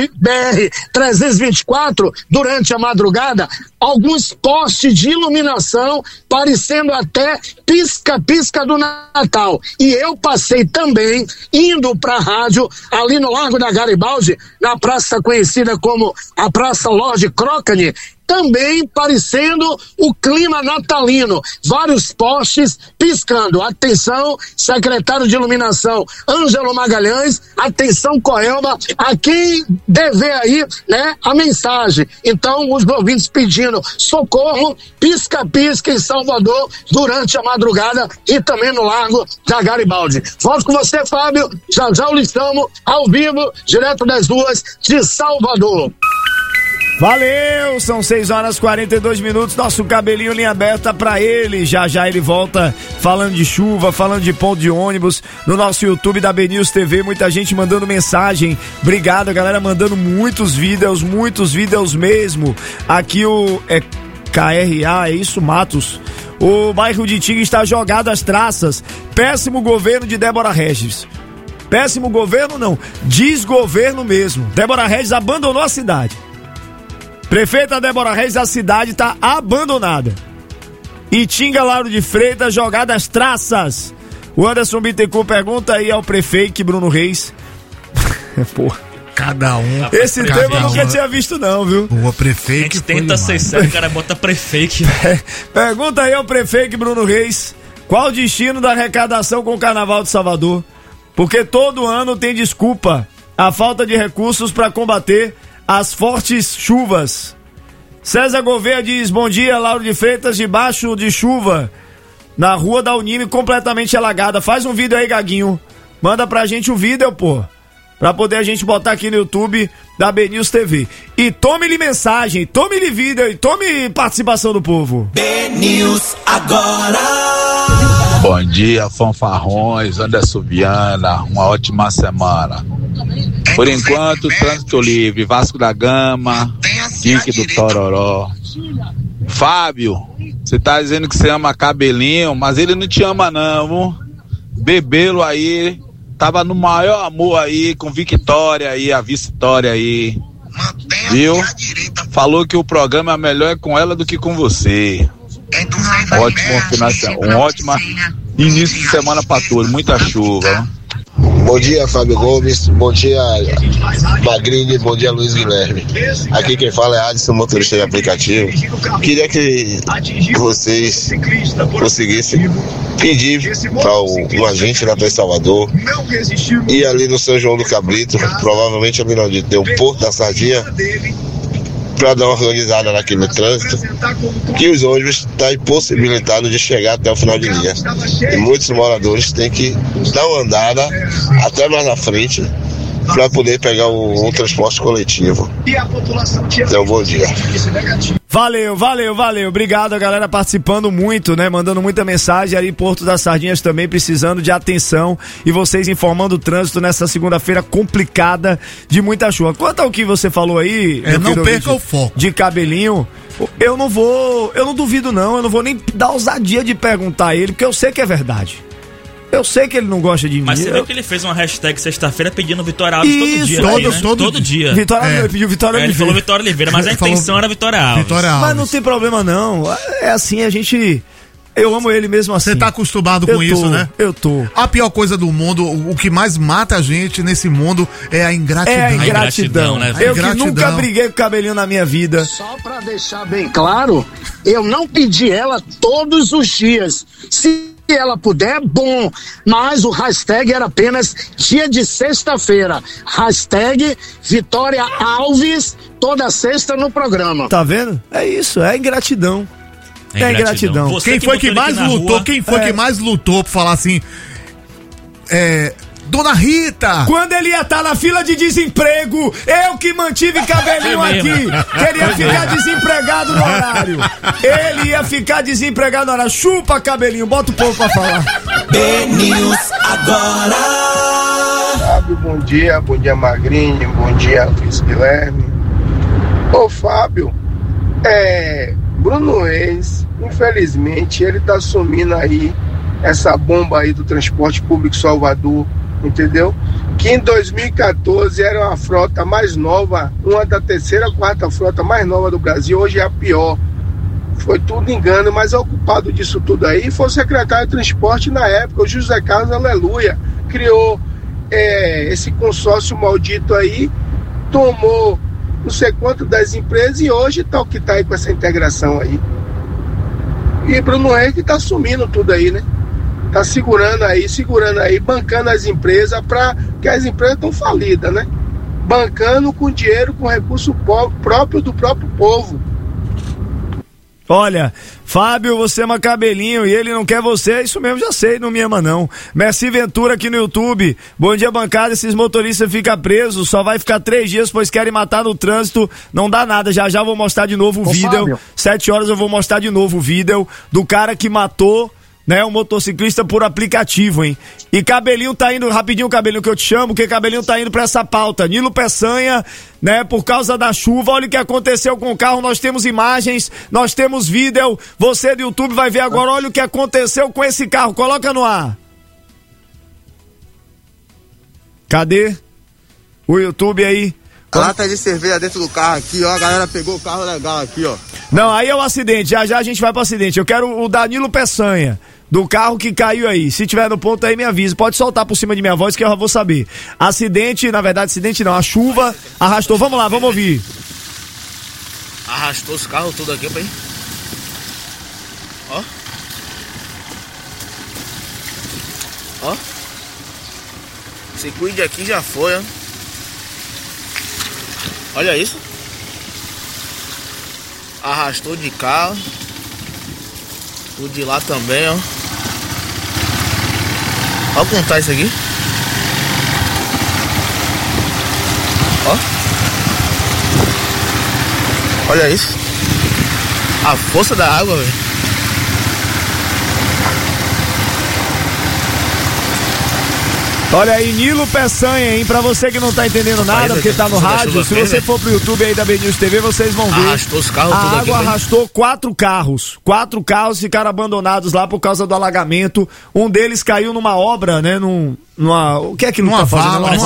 BR 324 durante a madrugada, alguns postes de iluminação parecendo até pisca-pisca do Natal. E eu passei também indo para a rádio ali no Largo da Garibaldi, na praça conhecida como a Praça Lorde Crocani, também parecendo o clima natalino, vários postes piscando. Atenção, secretário de iluminação Ângelo Magalhães, atenção Coelba, a quem dever aí, né, a mensagem. Então, os ouvintes pedindo socorro, pisca-pisca em Salvador durante a madrugada e também no Largo da Garibaldi. Volto com você, Fábio, já o listamos ao vivo, direto das ruas de Salvador. Valeu, são 6h42, nosso cabelinho linha aberta pra ele, já ele volta falando de chuva, falando de ponto de ônibus, no nosso YouTube da BNews TV, muita gente mandando mensagem, obrigado a galera mandando muitos vídeos mesmo, aqui o KRA, é isso, Matos, o bairro de Tinga está jogado às traças, péssimo governo de Débora Regis, péssimo governo não, desgoverno mesmo, Débora Regis abandonou a cidade. Prefeita Débora Reis, a cidade tá abandonada. Itinga, Lauro de Freitas, jogada às traças. O Anderson Bittencourt pergunta aí ao prefeito Bruno Reis. Porra. Cada um. Esse tema eu nunca tinha visto não, viu? O prefeito. A gente tenta ser sério, o cara bota prefeito. Pergunta aí ao prefeito Bruno Reis, qual o destino da arrecadação com o Carnaval de Salvador? Porque todo ano tem desculpa a falta de recursos para combater as fortes chuvas. César Gouveia diz, bom dia, Lauro de Freitas, debaixo de chuva, na rua da Unime, completamente alagada. Faz um vídeo aí, Gaguinho. Manda pra gente o vídeo, pô. Pra poder a gente botar aqui no YouTube da BNews TV. E tome-lhe mensagem, tome-lhe vídeo e tome participação do povo. BNews agora. Bom dia, fanfarrões, Anderson Viana, uma ótima semana. Por enquanto, trânsito livre, Vasco da Gama, Pique do Tororó. Fábio, você tá dizendo que você ama Cabelinho, mas ele não te ama não, Bebê-lo aí, tava no maior amor aí, com Victória aí, a Vitória aí, viu? Falou que o programa é melhor com ela do que com você. Ótimo final de semana, um ótimo início de semana pra todos, muita chuva. Bom dia, Fábio Gomes, bom dia, Magrini, bom dia, Luiz Guilherme. Aqui quem fala é Adson, motorista de aplicativo. Queria que vocês conseguissem pedir para um agente lá para Salvador ir ali no São João do Cabrito, provavelmente ali onde tem o Porto da Sardinha, para dar uma organizada naquele trânsito, que os ônibus estão impossibilitados de chegar até o final de linha. E muitos moradores têm que dar uma andada até mais na frente para poder pegar um transporte coletivo. Então, bom dia. Valeu. Obrigado, a galera participando muito, né? Mandando muita mensagem ali, Porto das Sardinhas também precisando de atenção e vocês informando o trânsito nessa segunda-feira complicada de muita chuva. Quanto ao que você falou aí, não perca o foco. De Cabelinho, eu não duvido não, eu não vou nem dar ousadia de perguntar a ele, porque eu sei que é verdade. Eu sei que ele não gosta de mim. Mas você viu que ele fez uma hashtag sexta-feira pedindo Vitória Alves todo dia. Todo dia. Ele pediu Vitória Oliveira. Ele falou Vitória Oliveira, mas a intenção era Vitória Alves. Mas não tem problema não. É assim, a gente... Eu amo ele mesmo assim. Você tá acostumado com isso, né? Eu tô. A pior coisa do mundo, o que mais mata a gente nesse mundo é a ingratidão. É a ingratidão, né? Eu que nunca briguei com o Cabelinho na minha vida. Só pra deixar bem claro, eu não pedi ela todos os dias. Se ela puder, bom, mas o hashtag era apenas dia de sexta-feira. Hashtag Vitória Alves, toda sexta no programa. Tá vendo? É isso, é ingratidão. É ingratidão. Quem foi que mais lutou? Quem foi que mais lutou pra falar assim? Dona Rita! Quando ele ia estar na fila de desemprego, eu que mantive Cabelinho aqui. Queria ficar desempregado no horário. Ele ia ficar desempregado no horário. Chupa, Cabelinho, bota o povo pra falar. BNews agora. Fábio, bom dia Magrinho, bom dia Luiz Guilherme. Ô Fábio, Bruno Reis, infelizmente, ele tá assumindo aí essa bomba aí do transporte público Salvador, entendeu? Que em 2014 era uma frota mais nova, uma da terceira, quarta frota mais nova do Brasil, hoje é a pior. Foi tudo engano, mas o culpado disso tudo aí foi o secretário de transporte na época, o José Carlos Aleluia, criou esse consórcio maldito aí, tomou não sei quanto das empresas e hoje tá o que tá aí com essa integração aí. E Bruno Reis que tá assumindo tudo aí, né? Tá segurando aí, bancando as empresas que as empresas estão falidas, né? Bancando com dinheiro, com recurso próprio do próprio povo. Olha, Fábio, você ama Cabelinho e ele não quer você, isso mesmo, já sei, não me ama não. Merci Ventura aqui no YouTube, bom dia bancada, esses motoristas ficam presos, só vai ficar 3 dias, pois querem matar no trânsito, não dá nada, já vou mostrar de novo o vídeo, Fábio. 7 horas eu vou mostrar de novo o vídeo do cara que matou, né, um motociclista por aplicativo, hein? E Cabelinho tá indo, rapidinho Cabelinho que eu te chamo, que Cabelinho tá indo pra essa pauta. Nilo Peçanha, né, por causa da chuva, olha o que aconteceu com o carro, nós temos imagens, nós temos vídeo, você do YouTube vai ver agora, olha o que aconteceu com esse carro, coloca no ar. Cadê? O YouTube aí. Lata de cerveja dentro do carro aqui, ó, a galera pegou o carro legal aqui, ó. Não, aí é o acidente, já a gente vai pro acidente, eu quero o Danilo Peçanha. Do carro que caiu aí. Se tiver no ponto aí, me avisa. Pode soltar por cima de minha voz que eu já vou saber. Acidente, na verdade, acidente não. A chuva arrastou. Vamos lá, vamos ouvir. Arrastou os carros tudo aqui, pai. Ó. Ó. Esse cuide aqui já foi, ó. Olha isso. Arrastou de carro. O de lá também, ó. Olha contar isso aqui. Ó. Olha isso. A força da água, velho. Olha aí, Nilo Peçanha, hein? Pra você que não tá entendendo nada, porque tá no rádio, se você for pro YouTube aí da BNews TV, vocês vão ver. Arrastou os carros tudo A aqui, água né? arrastou 4 carros. 4 carros ficaram abandonados lá por causa do alagamento. Um deles caiu numa obra, né? O que é que não Numa tá fazendo? vala,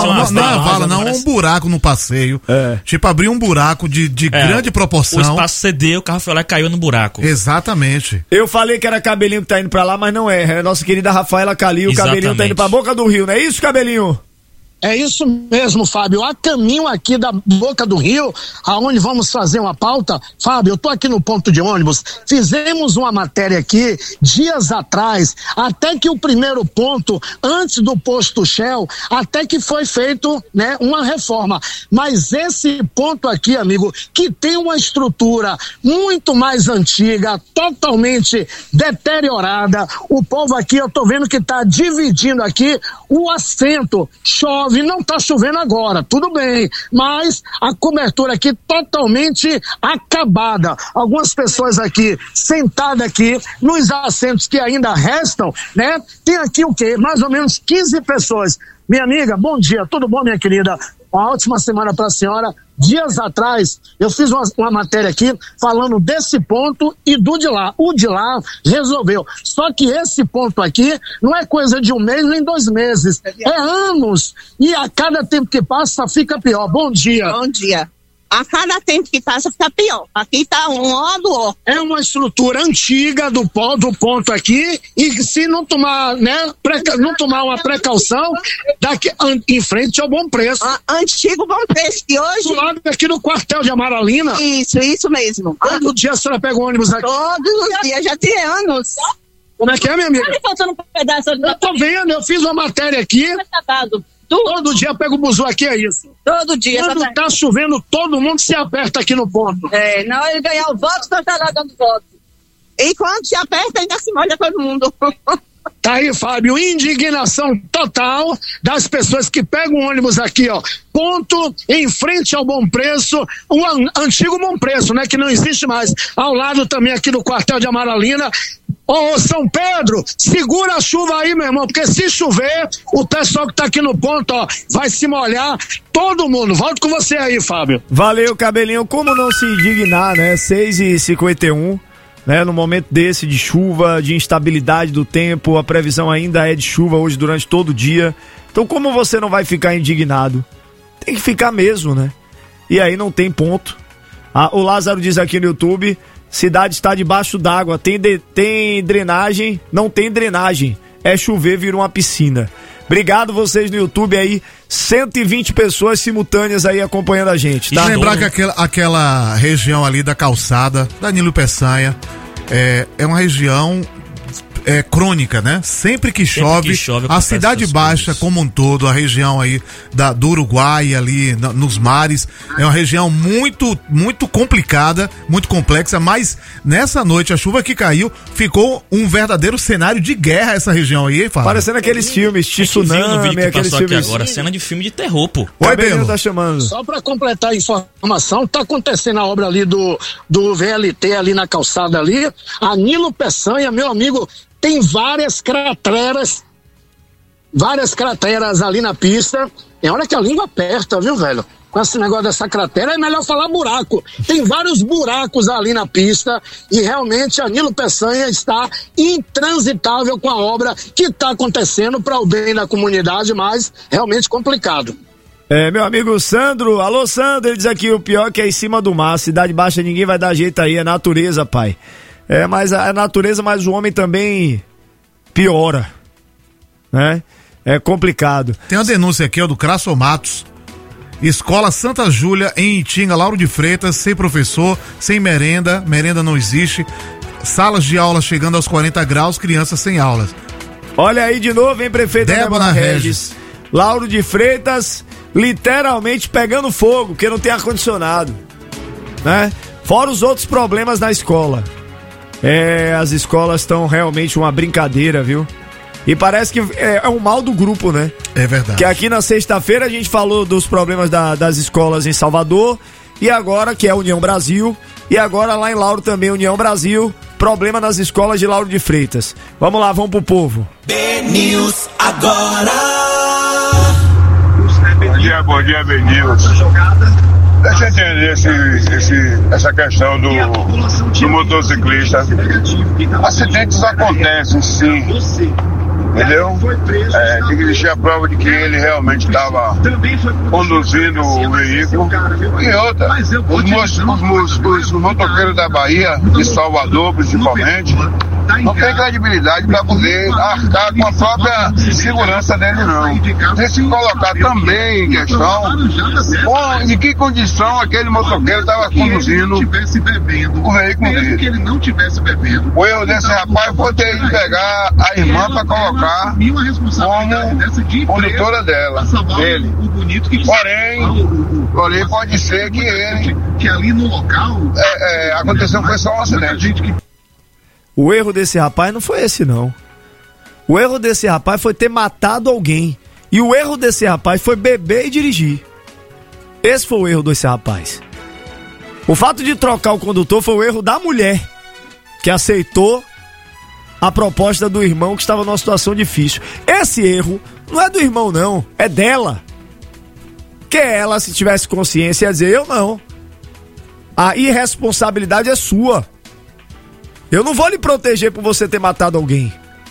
um buraco no passeio. Tipo, abriu um buraco de grande proporção. O espaço cedeu, o carro foi lá e caiu no buraco. Exatamente. Eu falei que era Cabelinho que tá indo pra lá, mas não é. É a nossa querida Rafaela Calil. O Cabelinho tá indo pra Boca do Rio, não é isso, Cabelinho? É isso mesmo, Fábio. A caminho aqui da Boca do Rio, aonde vamos fazer uma pauta, Fábio, eu tô aqui no ponto de ônibus, fizemos uma matéria aqui dias atrás, até que o primeiro ponto, antes do posto Shell, até que foi feito, né, uma reforma. Mas esse ponto aqui, amigo, que tem uma estrutura muito mais antiga, totalmente deteriorada, o povo aqui, eu tô vendo que tá dividindo aqui o assento. Chove, não tá chovendo agora, tudo bem, mas a cobertura aqui totalmente acabada. Algumas pessoas aqui sentadas aqui nos assentos que ainda restam, né? Tem aqui o quê? Mais ou menos 15 pessoas. Minha amiga, bom dia, tudo bom, minha querida? Uma ótima semana para a senhora. Dias atrás, eu fiz uma matéria aqui falando desse ponto e do de lá. O de lá resolveu. Só que esse ponto aqui não é coisa de um mês nem 2 meses. É anos. E a cada tempo que passa fica pior. Bom dia. Bom dia. A cada tempo que passa fica pior. Aqui tá um ó do ó. É uma estrutura antiga do ponto aqui, e se não tomar, né, não tomar uma precaução, daqui em frente ao Bom Preço. Antigo Bom Preço, que hoje... Do lado aqui do quartel de Amaralina. Isso mesmo. Todo dia a senhora pega o ônibus aqui? Todos os dias, já tem anos. Como é que é, minha amiga? Tá faltando um pedaço. Eu tô vendo, eu fiz uma matéria aqui. Todo dia eu pego o buzu aqui, é isso? Todo dia. Quando tá chovendo, todo mundo se aperta aqui no ponto. É, na hora de ganhar o voto, nós tá lá dando voto. E quando se aperta, ainda se molha todo mundo. Tá aí, Fábio, indignação total das pessoas que pegam o ônibus aqui, ó, ponto em frente ao Bom Preço, o antigo Bom Preço, né, que não existe mais, ao lado também aqui do quartel de Amaralina. Ô, São Pedro, segura a chuva aí, meu irmão, porque se chover, o pessoal que tá aqui no ponto, ó, vai se molhar, todo mundo. Volto com você aí, Fábio. Valeu, Cabelinho. Como não se indignar, né? 6h51, né? No momento desse de chuva, de instabilidade do tempo, a previsão ainda é de chuva hoje durante todo o dia. Então, como você não vai ficar indignado? Tem que ficar mesmo, né? E aí não tem ponto. O Lázaro diz aqui no YouTube: cidade está debaixo d'água, tem drenagem, não tem drenagem. É chover, vira uma piscina. Obrigado vocês no YouTube aí, 120 pessoas simultâneas aí acompanhando a gente, tá? E lembrar que aquela região ali da calçada, Danilo Peçanha, é uma região crônica, né? Sempre que chove a Cidade Baixa como um todo, a região aí do Uruguai ali nos mares, é uma região muito, muito complicada, muito complexa, mas nessa noite a chuva que caiu ficou um verdadeiro cenário de guerra essa região aí, Fábio. Parecendo aqueles filmes, Tsunami, no vídeo que aqueles passou filmes... aqui agora, cena de filme de terror, pô. Oi, Belo. Tá chamando. Só pra completar a informação, tá acontecendo a obra ali do VLT ali na calçada ali, a Nilo Peçanha, meu amigo, tem várias crateras ali na pista. É hora que a língua aperta, viu, velho? Com esse negócio dessa cratera, é melhor falar buraco. Tem vários buracos ali na pista e realmente a Nilo Peçanha está intransitável com a obra que está acontecendo para o bem da comunidade, mas realmente complicado. Meu amigo Sandro, alô Sandro, ele diz aqui: o pior que é em cima do mar, Cidade Baixa ninguém vai dar jeito aí, é natureza, pai. Mas a natureza, mas o homem também piora, né? É complicado. Tem uma denúncia aqui, ó, do Crasso Matos. Escola Santa Júlia, em Itinga, Lauro de Freitas, sem professor, sem merenda não existe. Salas de aula chegando aos 40 graus, crianças sem aulas. Olha aí de novo, hein, prefeita Débora Regis. Lauro de Freitas, literalmente pegando fogo, porque não tem ar-condicionado, né? Fora os outros problemas na escola. As escolas estão realmente uma brincadeira, viu? E parece que é um mal do grupo, né? É verdade. Que aqui na sexta-feira a gente falou dos problemas das escolas em Salvador, e agora, que é a União Brasil, E agora lá em Lauro também, União Brasil, problema nas escolas de Lauro de Freitas. Vamos lá, vamos pro povo. BNews agora. Bom dia, BNews. Deixa eu entender essa questão do motociclista. Acidentes acontecem, sim. Entendeu? Tem que existir a prova de que ele realmente estava conduzindo o veículo. E outra, os motoqueiros da Bahia, de Salvador principalmente, não tem credibilidade para poder arcar com a própria segurança dele, não. Tem que se colocar também em questão de que condição aquele motoqueiro estava conduzindo o veículo dele. O erro desse rapaz foi ter ido pegar a irmã para colocar como condutora dele. Porém pode ser que ele aconteceu foi só um acidente. O erro desse rapaz não foi esse, não. O erro desse rapaz foi ter matado alguém. E o erro desse rapaz foi beber e dirigir. Esse foi o erro desse rapaz. O fato de trocar o condutor foi o erro da mulher, que aceitou a proposta do irmão que estava numa situação difícil. Esse erro não é do irmão, não. É dela. Que ela, se tivesse consciência, ia dizer, eu não. A irresponsabilidade é sua. Eu não vou lhe proteger por você ter matado alguém.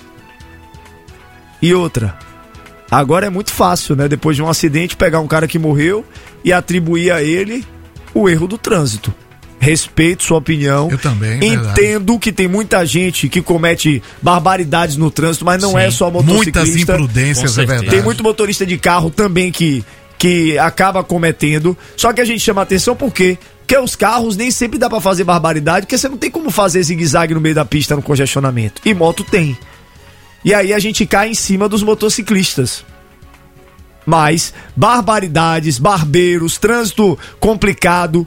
E outra, agora é muito fácil, né? Depois de um acidente, pegar um cara que morreu e atribuir a ele o erro do trânsito. Respeito sua opinião. Eu também, entendo que tem muita gente que comete barbaridades no trânsito, mas não é só motociclista. Muitas imprudências, é verdade. Tem muito motorista de carro também que acaba cometendo. Só que a gente chama atenção porque os carros nem sempre dá pra fazer barbaridade, porque você não tem como fazer zigue-zague no meio da pista no congestionamento. E moto tem. E aí a gente cai em cima dos motociclistas. Mas barbaridades, barbeiros, trânsito complicado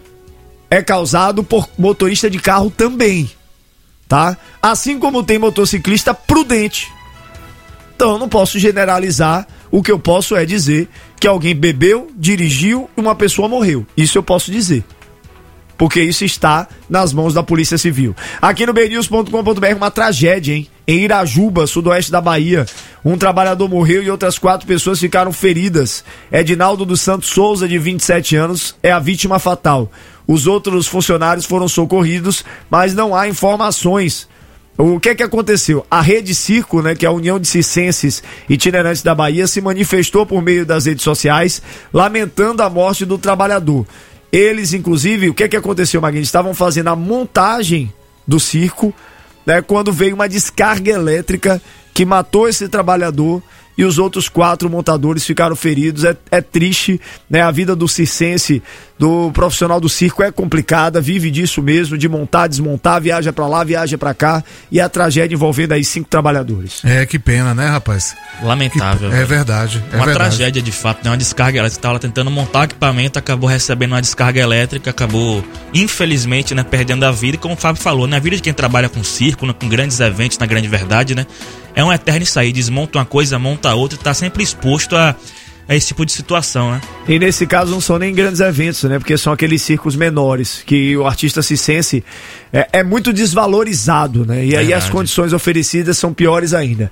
é causado por motorista de carro também, tá? Assim como tem motociclista prudente. Então eu não posso generalizar. O que eu posso é dizer que alguém bebeu, dirigiu e uma pessoa morreu. Isso eu posso dizer. Porque isso está nas mãos da Polícia Civil. Aqui no bnews.com.br, uma tragédia, hein? Em Irajuba, sudoeste da Bahia. Um trabalhador morreu e outras 4 pessoas ficaram feridas. Edinaldo dos Santos Souza, de 27 anos, é a vítima fatal. Os outros funcionários foram socorridos, mas não há informações. O que é que aconteceu? A Rede Circo, né, que é a União de Circenses Itinerantes da Bahia, se manifestou por meio das redes sociais, lamentando a morte do trabalhador. Eles, inclusive, o que é que aconteceu, Magrinho? Estavam fazendo a montagem do circo, né, quando veio uma descarga elétrica que matou esse trabalhador e os outros 4 montadores ficaram feridos. É triste, né? A vida do circense, do profissional do circo é complicada, vive disso mesmo, de montar, desmontar, viaja pra lá, viaja pra cá, e a tragédia envolvendo aí 5 trabalhadores. Que pena, né, rapaz? Lamentável. É verdade. Uma tragédia de fato, né? Uma descarga elétrica, estava tentando montar equipamento, acabou recebendo uma descarga elétrica, acabou, infelizmente, né, perdendo a vida. E como o Fábio falou, né, a vida de quem trabalha com circo, né, com grandes eventos, na grande verdade, né, é um eterno isso aí, desmonta uma coisa, monta outra, e tá sempre exposto a esse tipo de situação, né? E nesse caso não são nem grandes eventos, né? Porque são aqueles circos menores, que o artista circense é muito desvalorizado, né? E aí as condições oferecidas são piores ainda.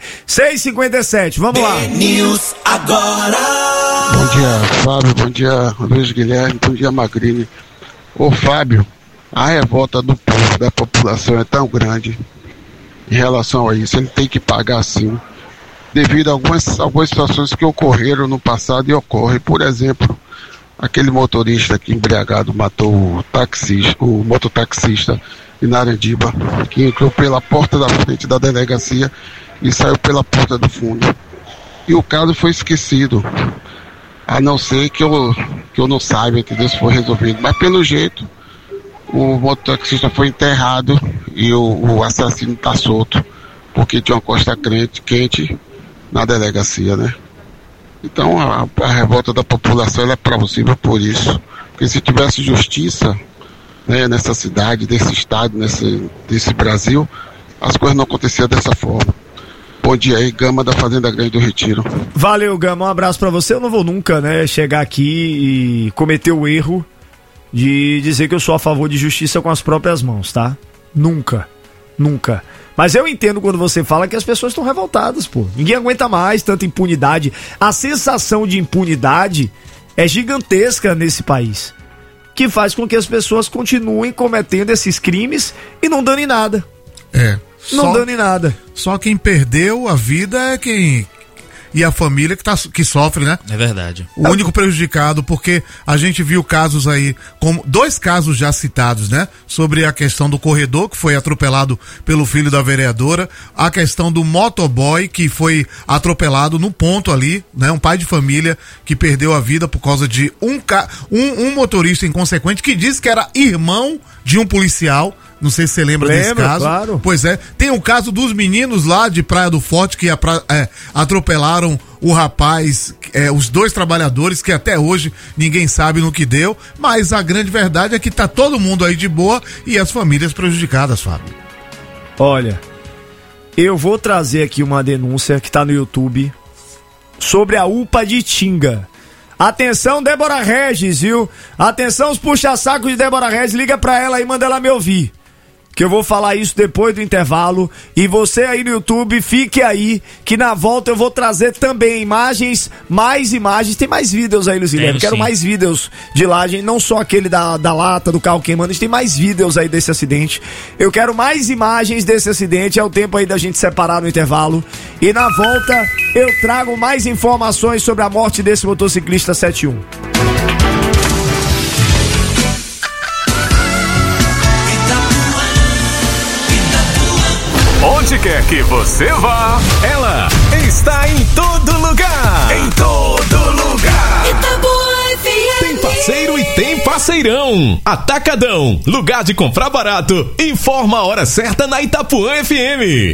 6h57, vamos lá. News agora. Bom dia, Fábio, bom dia, Luiz Guilherme, bom dia, Magrini. Ô, Fábio, a revolta do povo, da população é tão grande em relação a isso. Ele tem que pagar sim, devido a algumas situações que ocorreram no passado e ocorrem. Por exemplo, aquele motorista que embriagado matou o mototaxista em Narandiba, que entrou pela porta da frente da delegacia e saiu pela porta do fundo. E o caso foi esquecido, a não ser que eu não saiba, entendeu, se foi resolvido. Mas pelo jeito, o mototaxista foi enterrado e o assassino está solto, porque tinha uma costa quente na delegacia, né? Então a revolta da população ela é plausível por isso, porque se tivesse justiça, né, nessa cidade, desse estado, desse Brasil, as coisas não aconteciam dessa forma. Bom dia aí, Gama da Fazenda Grande do Retiro. Valeu, Gama, um abraço pra você. Eu não vou nunca, né, chegar aqui e cometer o erro de dizer que eu sou a favor de justiça com as próprias mãos, tá? Nunca. Mas eu entendo quando você fala que as pessoas estão revoltadas, pô. Ninguém aguenta mais tanta impunidade. A sensação de impunidade é gigantesca nesse país, que faz com que as pessoas continuem cometendo esses crimes e não dando em nada. Não dando em nada. Só quem perdeu a vida é quem... E a família que sofre, né? É verdade. O único prejudicado, porque a gente viu casos aí, como 2 casos já citados, né? Sobre a questão do corredor, que foi atropelado pelo filho da vereadora, a questão do motoboy, que foi atropelado no ponto ali, né? Um pai de família que perdeu a vida por causa de um motorista inconsequente que disse que era irmão de um policial. Não sei se você lembra desse caso. Claro. Pois é. Tem o caso dos meninos lá de Praia do Forte que atropelaram o rapaz, os 2 trabalhadores, que até hoje ninguém sabe no que deu. Mas a grande verdade é que tá todo mundo aí de boa e as famílias prejudicadas, Fábio. Olha, eu vou trazer aqui uma denúncia que tá no YouTube sobre a UPA de Tinga. Atenção, Débora Regis, viu? Atenção, os puxa-sacos de Débora Regis, liga pra ela e manda ela me ouvir. Que eu vou falar isso depois do intervalo. E você aí no YouTube, fique aí, que na volta eu vou trazer também mais imagens. Tem mais vídeos aí, Luiz Guilherme. Quero mais vídeos de lá, gente. Não só aquele da lata, do carro queimando. A gente tem mais vídeos aí desse acidente. Eu quero mais imagens desse acidente. É o tempo aí da gente separar no intervalo. E na volta eu trago mais informações sobre a morte desse motociclista 71. Onde quer que você vá, ela está em todo lugar. Em todo lugar. Itapuã FM. Tem parceiro e tem parceirão. Atacadão, lugar de comprar barato. Informa a hora certa na Itapuã FM.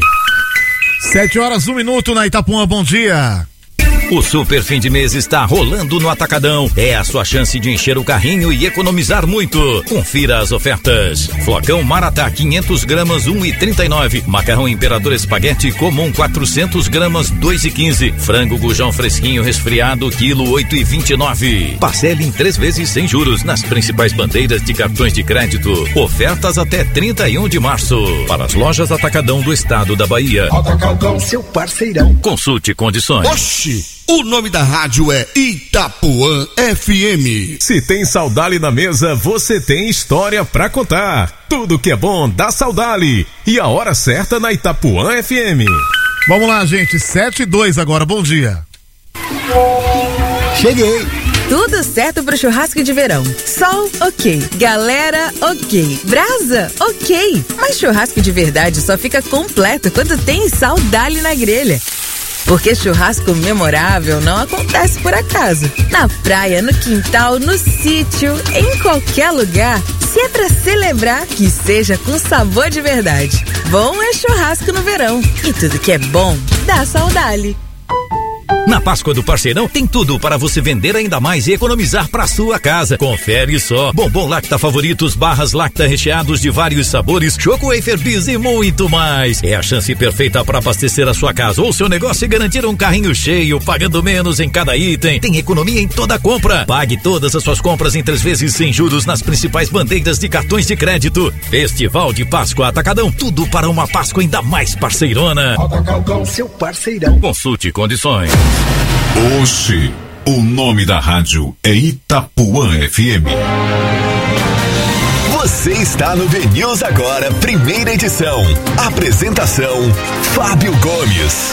7h01 na Itapuã, bom dia. O super fim de mês está rolando no Atacadão. É a sua chance de encher o carrinho e economizar muito. Confira as ofertas. Flocão Maratá 500 gramas 1,39. Macarrão Imperador Espaguete comum 400 gramas 2,15. Frango Gujão fresquinho resfriado quilo 8,29. Parcele em 3 vezes sem juros nas principais bandeiras de cartões de crédito. Ofertas até 31 de março. Para as lojas Atacadão do estado da Bahia. Atacadão, seu parceirão. Consulte condições. Oxi! O nome da rádio é Itapuã FM. Se tem Saudale na mesa, você tem história pra contar. Tudo que é bom dá Saudale. E a hora certa na Itapuã FM. Vamos lá, gente. 7h02 agora. Bom dia. Cheguei. Tudo certo pro churrasco de verão. Sol, ok. Galera, ok. Brasa, ok. Mas churrasco de verdade só fica completo quando tem Saudale na grelha. Porque churrasco memorável não acontece por acaso. Na praia, no quintal, no sítio, em qualquer lugar. Se é pra celebrar, que seja com sabor de verdade. Bom é churrasco no verão. E tudo que é bom, dá Saudale. Na Páscoa do Parceirão tem tudo para você vender ainda mais e economizar para sua casa. Confere só. Bombom Lacta Favoritos, barras Lacta recheados de vários sabores, Choco Wafer Bis e muito mais. É a chance perfeita para abastecer a sua casa ou seu negócio e garantir um carrinho cheio, pagando menos em cada item. Tem economia em toda compra. Pague todas as suas compras em 3 vezes sem juros nas principais bandeiras de cartões de crédito. Festival de Páscoa Atacadão. Tudo para uma Páscoa ainda mais parceirona. Atacadão, seu parceirão. Consulte condições. Oxi, o nome da rádio é Itapuã FM. Você está no BNews Agora, primeira edição. Apresentação, Fábio Gomes.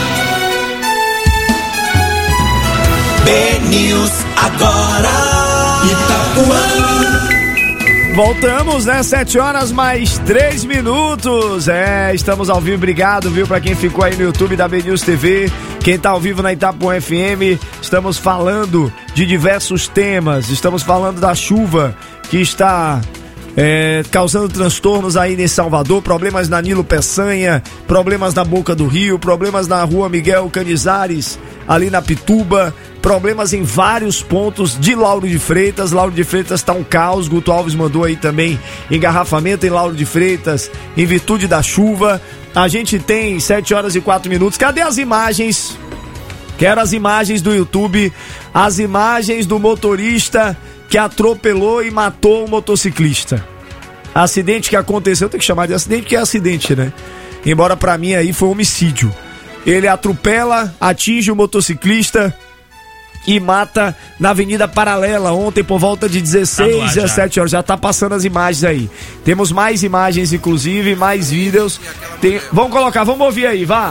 BNews Agora, Itapuã. Voltamos, né? 7h mais 3 minutos. Estamos ao vivo. Obrigado, viu, pra quem ficou aí no YouTube da BNews TV. Quem tá ao vivo na Itapuã FM. Estamos falando de diversos temas. Estamos falando da chuva que está causando transtornos aí em Salvador, problemas na Nilo Peçanha, problemas na Boca do Rio, problemas na Rua Miguel Canizares, ali na Pituba, problemas em vários pontos de Lauro de Freitas. Lauro de Freitas tá um caos. Guto Alves mandou aí também engarrafamento em Lauro de Freitas em virtude da chuva. A gente tem 7h04. Cadê as imagens? Quero as imagens do YouTube, as imagens do motorista que atropelou e matou um motociclista. Acidente que aconteceu, tem que chamar de acidente porque é acidente, né? Embora pra mim aí foi homicídio. Ele atropela, atinge o motociclista e mata na Avenida Paralela ontem por volta de 16, 17 horas. Já tá passando as imagens aí. Temos mais imagens, inclusive, mais vídeos. Vamos colocar, vamos ouvir aí, vá.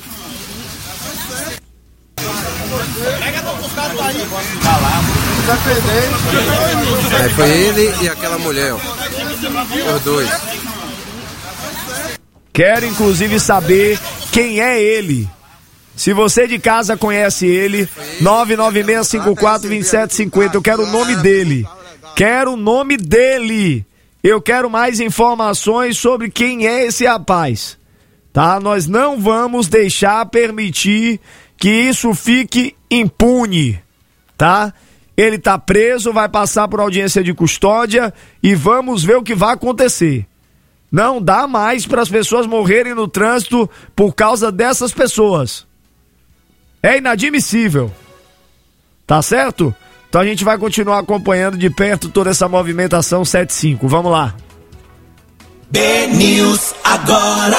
Foi ele e aquela mulher, ó. Os dois. Quero inclusive saber quem é ele. Se você de casa conhece ele, 996542750, eu quero o nome dele. Quero o nome dele. Eu quero mais informações sobre quem é esse rapaz. Tá? Nós não vamos permitir que isso fique impune. Tá? Ele tá preso, vai passar por audiência de custódia e vamos ver o que vai acontecer. Não dá mais para as pessoas morrerem no trânsito por causa dessas pessoas. É inadmissível. Tá certo? Então a gente vai continuar acompanhando de perto toda essa movimentação 75. Vamos lá. BNews agora.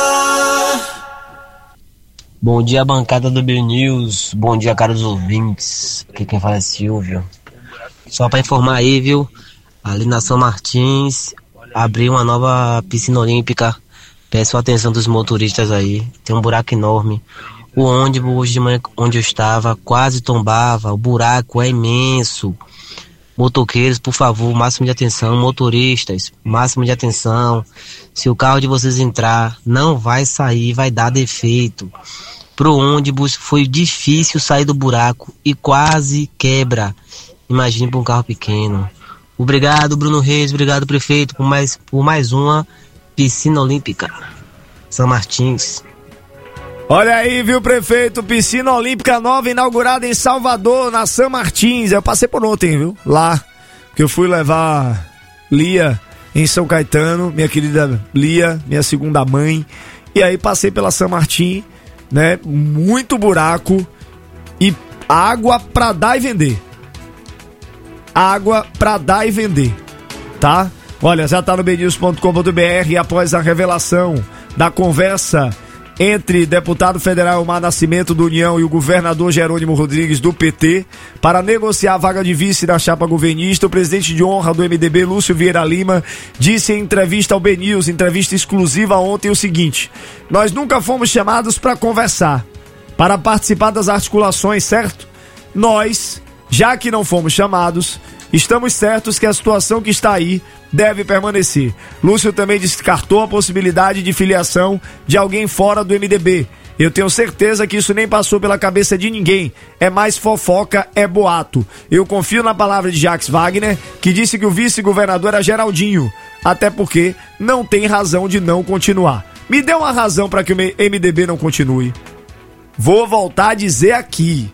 Bom dia, bancada do BNews. Bom dia, caros ouvintes. Aqui quem fala é Silvio. Só para informar aí, viu? Ali na São Martins abriu uma nova piscina olímpica. Peço a atenção dos motoristas aí. Tem um buraco enorme. O ônibus hoje de manhã, onde eu estava, quase tombava. O buraco é imenso. Motoqueiros, por favor, máximo de atenção. Motoristas, máximo de atenção. Se o carro de vocês entrar, não vai sair, vai dar defeito. Pro ônibus foi difícil sair do buraco e quase quebra. Imagine para um carro pequeno. Obrigado, Bruno Reis, obrigado, prefeito, por mais uma piscina olímpica. São Martins. Olha aí, viu, prefeito? Piscina olímpica nova inaugurada em Salvador, na São Martins. Eu passei por ontem, viu? Lá, que eu fui levar Lia em São Caetano, minha querida Lia, minha segunda mãe. E aí passei pela São Martins, né? Muito buraco e água pra dar e vender. Água pra dar e vender, tá? Olha, já tá no bnews.com.br. Após a revelação da conversa entre deputado federal Omar Nascimento do União e o governador Jerônimo Rodrigues do PT para negociar a vaga de vice da chapa governista, o presidente de honra do MDB, Lúcio Vieira Lima, disse em entrevista ao BNews, entrevista exclusiva ontem, o seguinte: nós nunca fomos chamados para conversar, para participar das articulações, certo? Nós, já que não fomos chamados, estamos certos que a situação que está aí deve permanecer. Lúcio também descartou a possibilidade de filiação de alguém fora do MDB. Eu tenho certeza que isso nem passou pela cabeça de ninguém. É mais fofoca, é boato. Eu confio na palavra de Jacques Wagner, que disse que o vice-governador era Geraldinho. Até porque não tem razão de não continuar. Me dê uma razão para que o MDB não continue. Vou voltar a dizer aqui.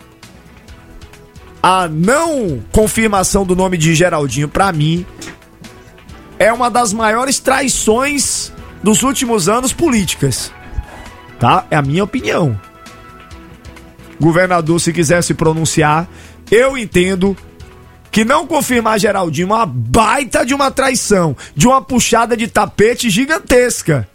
A não confirmação do nome de Geraldinho, para mim, é uma das maiores traições dos últimos anos políticas. Tá? É a minha opinião. Governador, se quiser se pronunciar, eu entendo que não confirmar Geraldinho é uma baita de uma traição, de uma puxada de tapete gigantesca.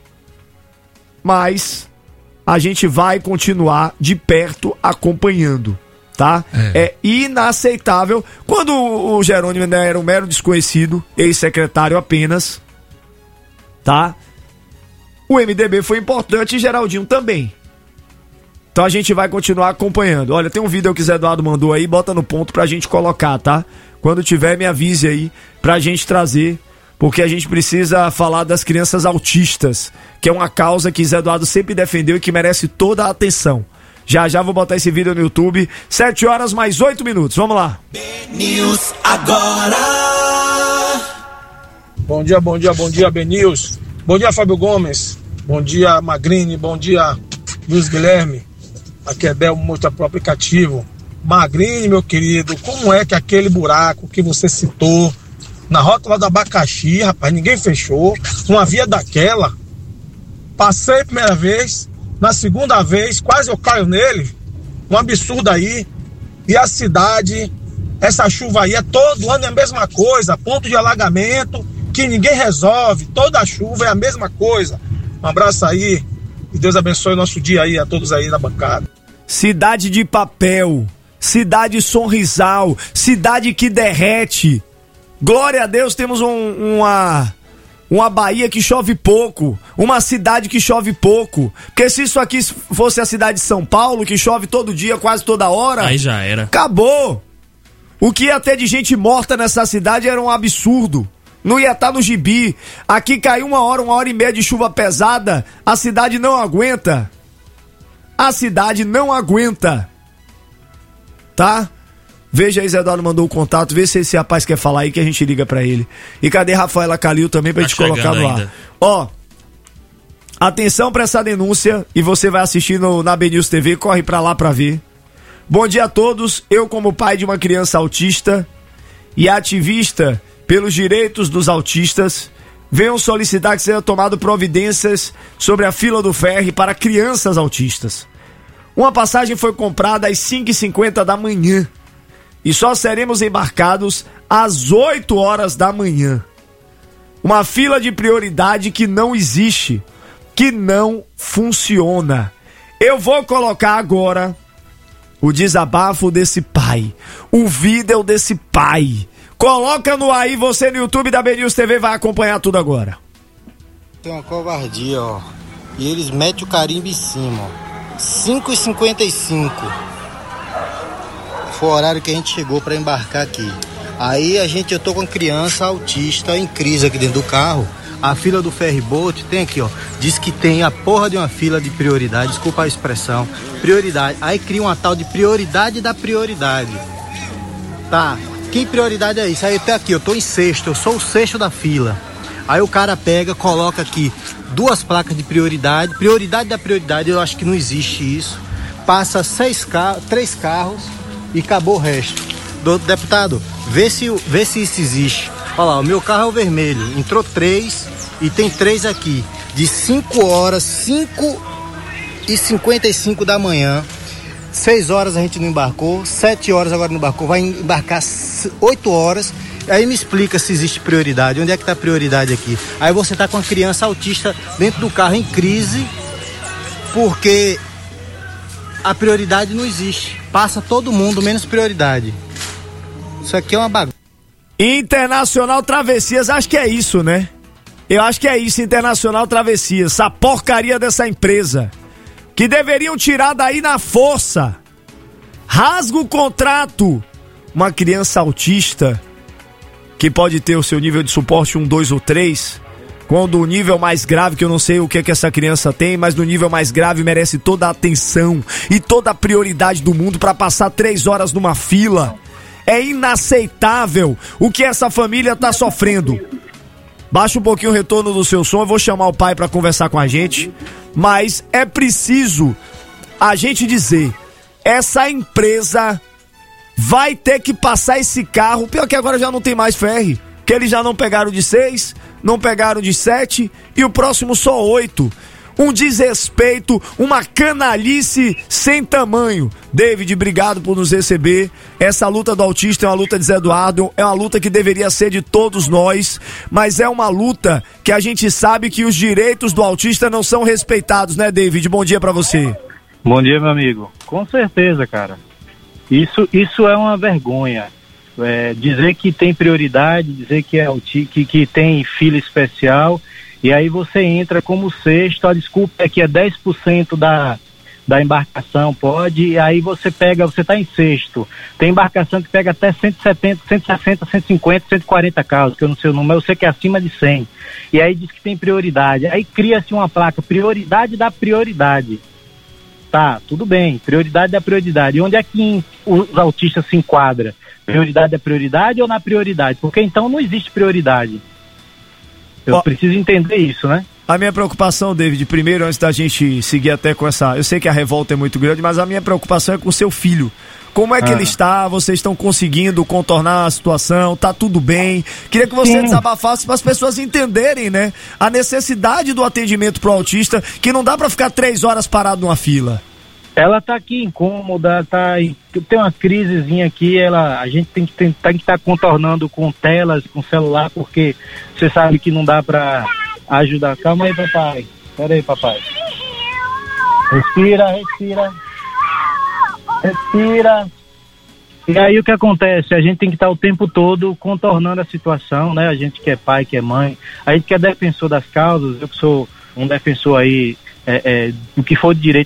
Mas a gente vai continuar de perto acompanhando. Tá? É inaceitável. Quando o Jerônimo ainda era um mero desconhecido, ex-secretário apenas, tá? O MDB foi importante e Geraldinho também. Então a gente vai continuar acompanhando. Olha, tem um vídeo que o Zé Eduardo mandou aí, bota no ponto pra gente colocar, tá? Quando tiver, me avise aí pra gente trazer, porque a gente precisa falar das crianças autistas, que é uma causa que Zé Eduardo sempre defendeu e que merece toda a atenção. Já vou botar esse vídeo no YouTube. 7 horas mais 8 minutos. Vamos lá. BNews agora. Bom dia, BNews. Bom dia, Fábio Gomes. Bom dia, Magrini. Bom dia, Luiz Guilherme. Aqui é Bel, mostra pro aplicativo. Magrini, meu querido, como é que aquele buraco que você citou na rótula do abacaxi, rapaz, ninguém fechou. Uma via daquela. Passei a primeira vez. Na segunda vez, quase eu caio nele. Um absurdo aí. E a cidade Essa chuva aí é todo ano é a mesma coisa, ponto de alagamento que ninguém resolve, toda chuva é a mesma coisa. Um abraço aí e Deus abençoe o nosso dia aí a todos aí na bancada. Cidade de papel, cidade sorrisal, cidade que derrete. Glória a Deus, temos uma Bahia que chove pouco, uma cidade que chove pouco. Porque se isso aqui fosse a cidade de São Paulo, que chove todo dia, quase toda hora, aí já era. Acabou. O que ia ter de gente morta nessa cidade era um absurdo. Não ia estar no gibi. Aqui caiu 1h e meia de chuva pesada, a cidade não aguenta. A cidade não aguenta. Tá? Veja aí, Zé Eduardo mandou o contato, vê se esse rapaz quer falar aí que a gente liga pra ele. E cadê Rafaela Calil também pra gente colocar no ar? Ó, atenção pra essa denúncia e você vai assistir na BNews TV, corre pra lá pra ver. Bom dia a todos, eu como pai de uma criança autista e ativista pelos direitos dos autistas, venho solicitar que sejam tomadas providências sobre a fila do ferry para crianças autistas. Uma passagem foi comprada às 5h50 da manhã. E só seremos embarcados às 8 horas da manhã. Uma fila de prioridade que não existe, que não funciona. Eu vou colocar agora o desabafo desse pai, o vídeo desse pai. Coloca no aí, você no YouTube da BNews TV vai acompanhar tudo agora. Tem uma covardia, ó. E eles metem o carimbo em cima, ó. 5h55. Foi o horário que a gente chegou para embarcar aqui. Aí eu tô com a criança autista em crise aqui dentro do carro. A fila do ferryboat tem aqui, ó. Diz que tem a porra de uma fila de prioridade, desculpa a expressão. Prioridade. Aí cria uma tal de prioridade da prioridade. Tá, que prioridade é isso? Aí eu tô em sexto, eu sou o sexto da fila. Aí o cara pega, coloca aqui 2 placas de prioridade. Prioridade da prioridade, eu acho que não existe isso. Passa 3 carros. E acabou o resto. Deputado, vê se isso existe. Olha lá, o meu carro é o vermelho. Entrou 3 e tem 3 aqui. De 5 horas, 5h55 da manhã. 6 horas a gente não embarcou. 7 horas agora não embarcou. Vai embarcar 8 horas. Aí me explica se existe prioridade. Onde é que tá a prioridade aqui? Aí você tá com a criança autista dentro do carro em crise. Porque a prioridade não existe. Passa todo mundo, menos prioridade. Isso aqui é uma bagunça. Internacional Travessias, acho que é isso, né? Eu acho que é isso, Internacional Travessias. Essa porcaria dessa empresa. Que deveriam tirar daí na força. Rasga o contrato. Uma criança autista, que pode ter o seu nível de suporte 1, 2 ou 3... Quando o nível mais grave, que eu não sei o que é que essa criança tem, mas no nível mais grave merece toda a atenção e toda a prioridade do mundo para passar 3 horas numa fila. É inaceitável o que essa família tá sofrendo. Baixa um pouquinho o retorno do seu som, eu vou chamar o pai para conversar com a gente, mas é preciso a gente dizer, essa empresa vai ter que passar esse carro, pior que agora já não tem mais ferry, que eles já não pegaram de 6, não pegaram de 7 e o próximo só 8. Um desrespeito, uma canalice sem tamanho. David, obrigado por nos receber. Essa luta do autista é uma luta de Zé Eduardo, é uma luta que deveria ser de todos nós, mas é uma luta que a gente sabe que os direitos do autista não são respeitados, né, David? Bom dia pra você. Bom dia, meu amigo. Com certeza, cara. Isso é uma vergonha. Dizer que tem prioridade, dizer que tem fila especial, e aí você entra como sexto, a desculpa é que é 10% da embarcação, pode, e aí você tá em sexto. Tem embarcação que pega até 170, 160, 150, 140 carros, que eu não sei o número, eu sei que é acima de 100. E aí diz que tem prioridade. Aí cria-se uma placa, prioridade da prioridade. Tá, tudo bem, prioridade da prioridade. E onde é que os autistas se enquadram? Prioridade é prioridade ou na prioridade? Porque então não existe prioridade. Eu preciso entender isso, né? A minha preocupação, David, primeiro, antes da gente seguir até com essa... Eu sei que a revolta é muito grande, mas a minha preocupação é com o seu filho. Como é que ele está? Vocês estão conseguindo contornar a situação? Tá tudo bem? Queria que você desabafasse para as pessoas entenderem, né? A necessidade do atendimento pro autista, que não dá para ficar 3 horas parado numa fila. Ela tá aqui incômoda, tem uma crisezinha aqui, a gente tem que estar contornando com telas, com celular, porque você sabe que não dá pra ajudar. Calma aí, papai. Pera aí, papai. Respira. E aí o que acontece? A gente tem que estar o tempo todo contornando a situação, né? A gente que é pai, que é mãe, a gente que é defensor das causas, eu que sou um defensor aí do que for de direito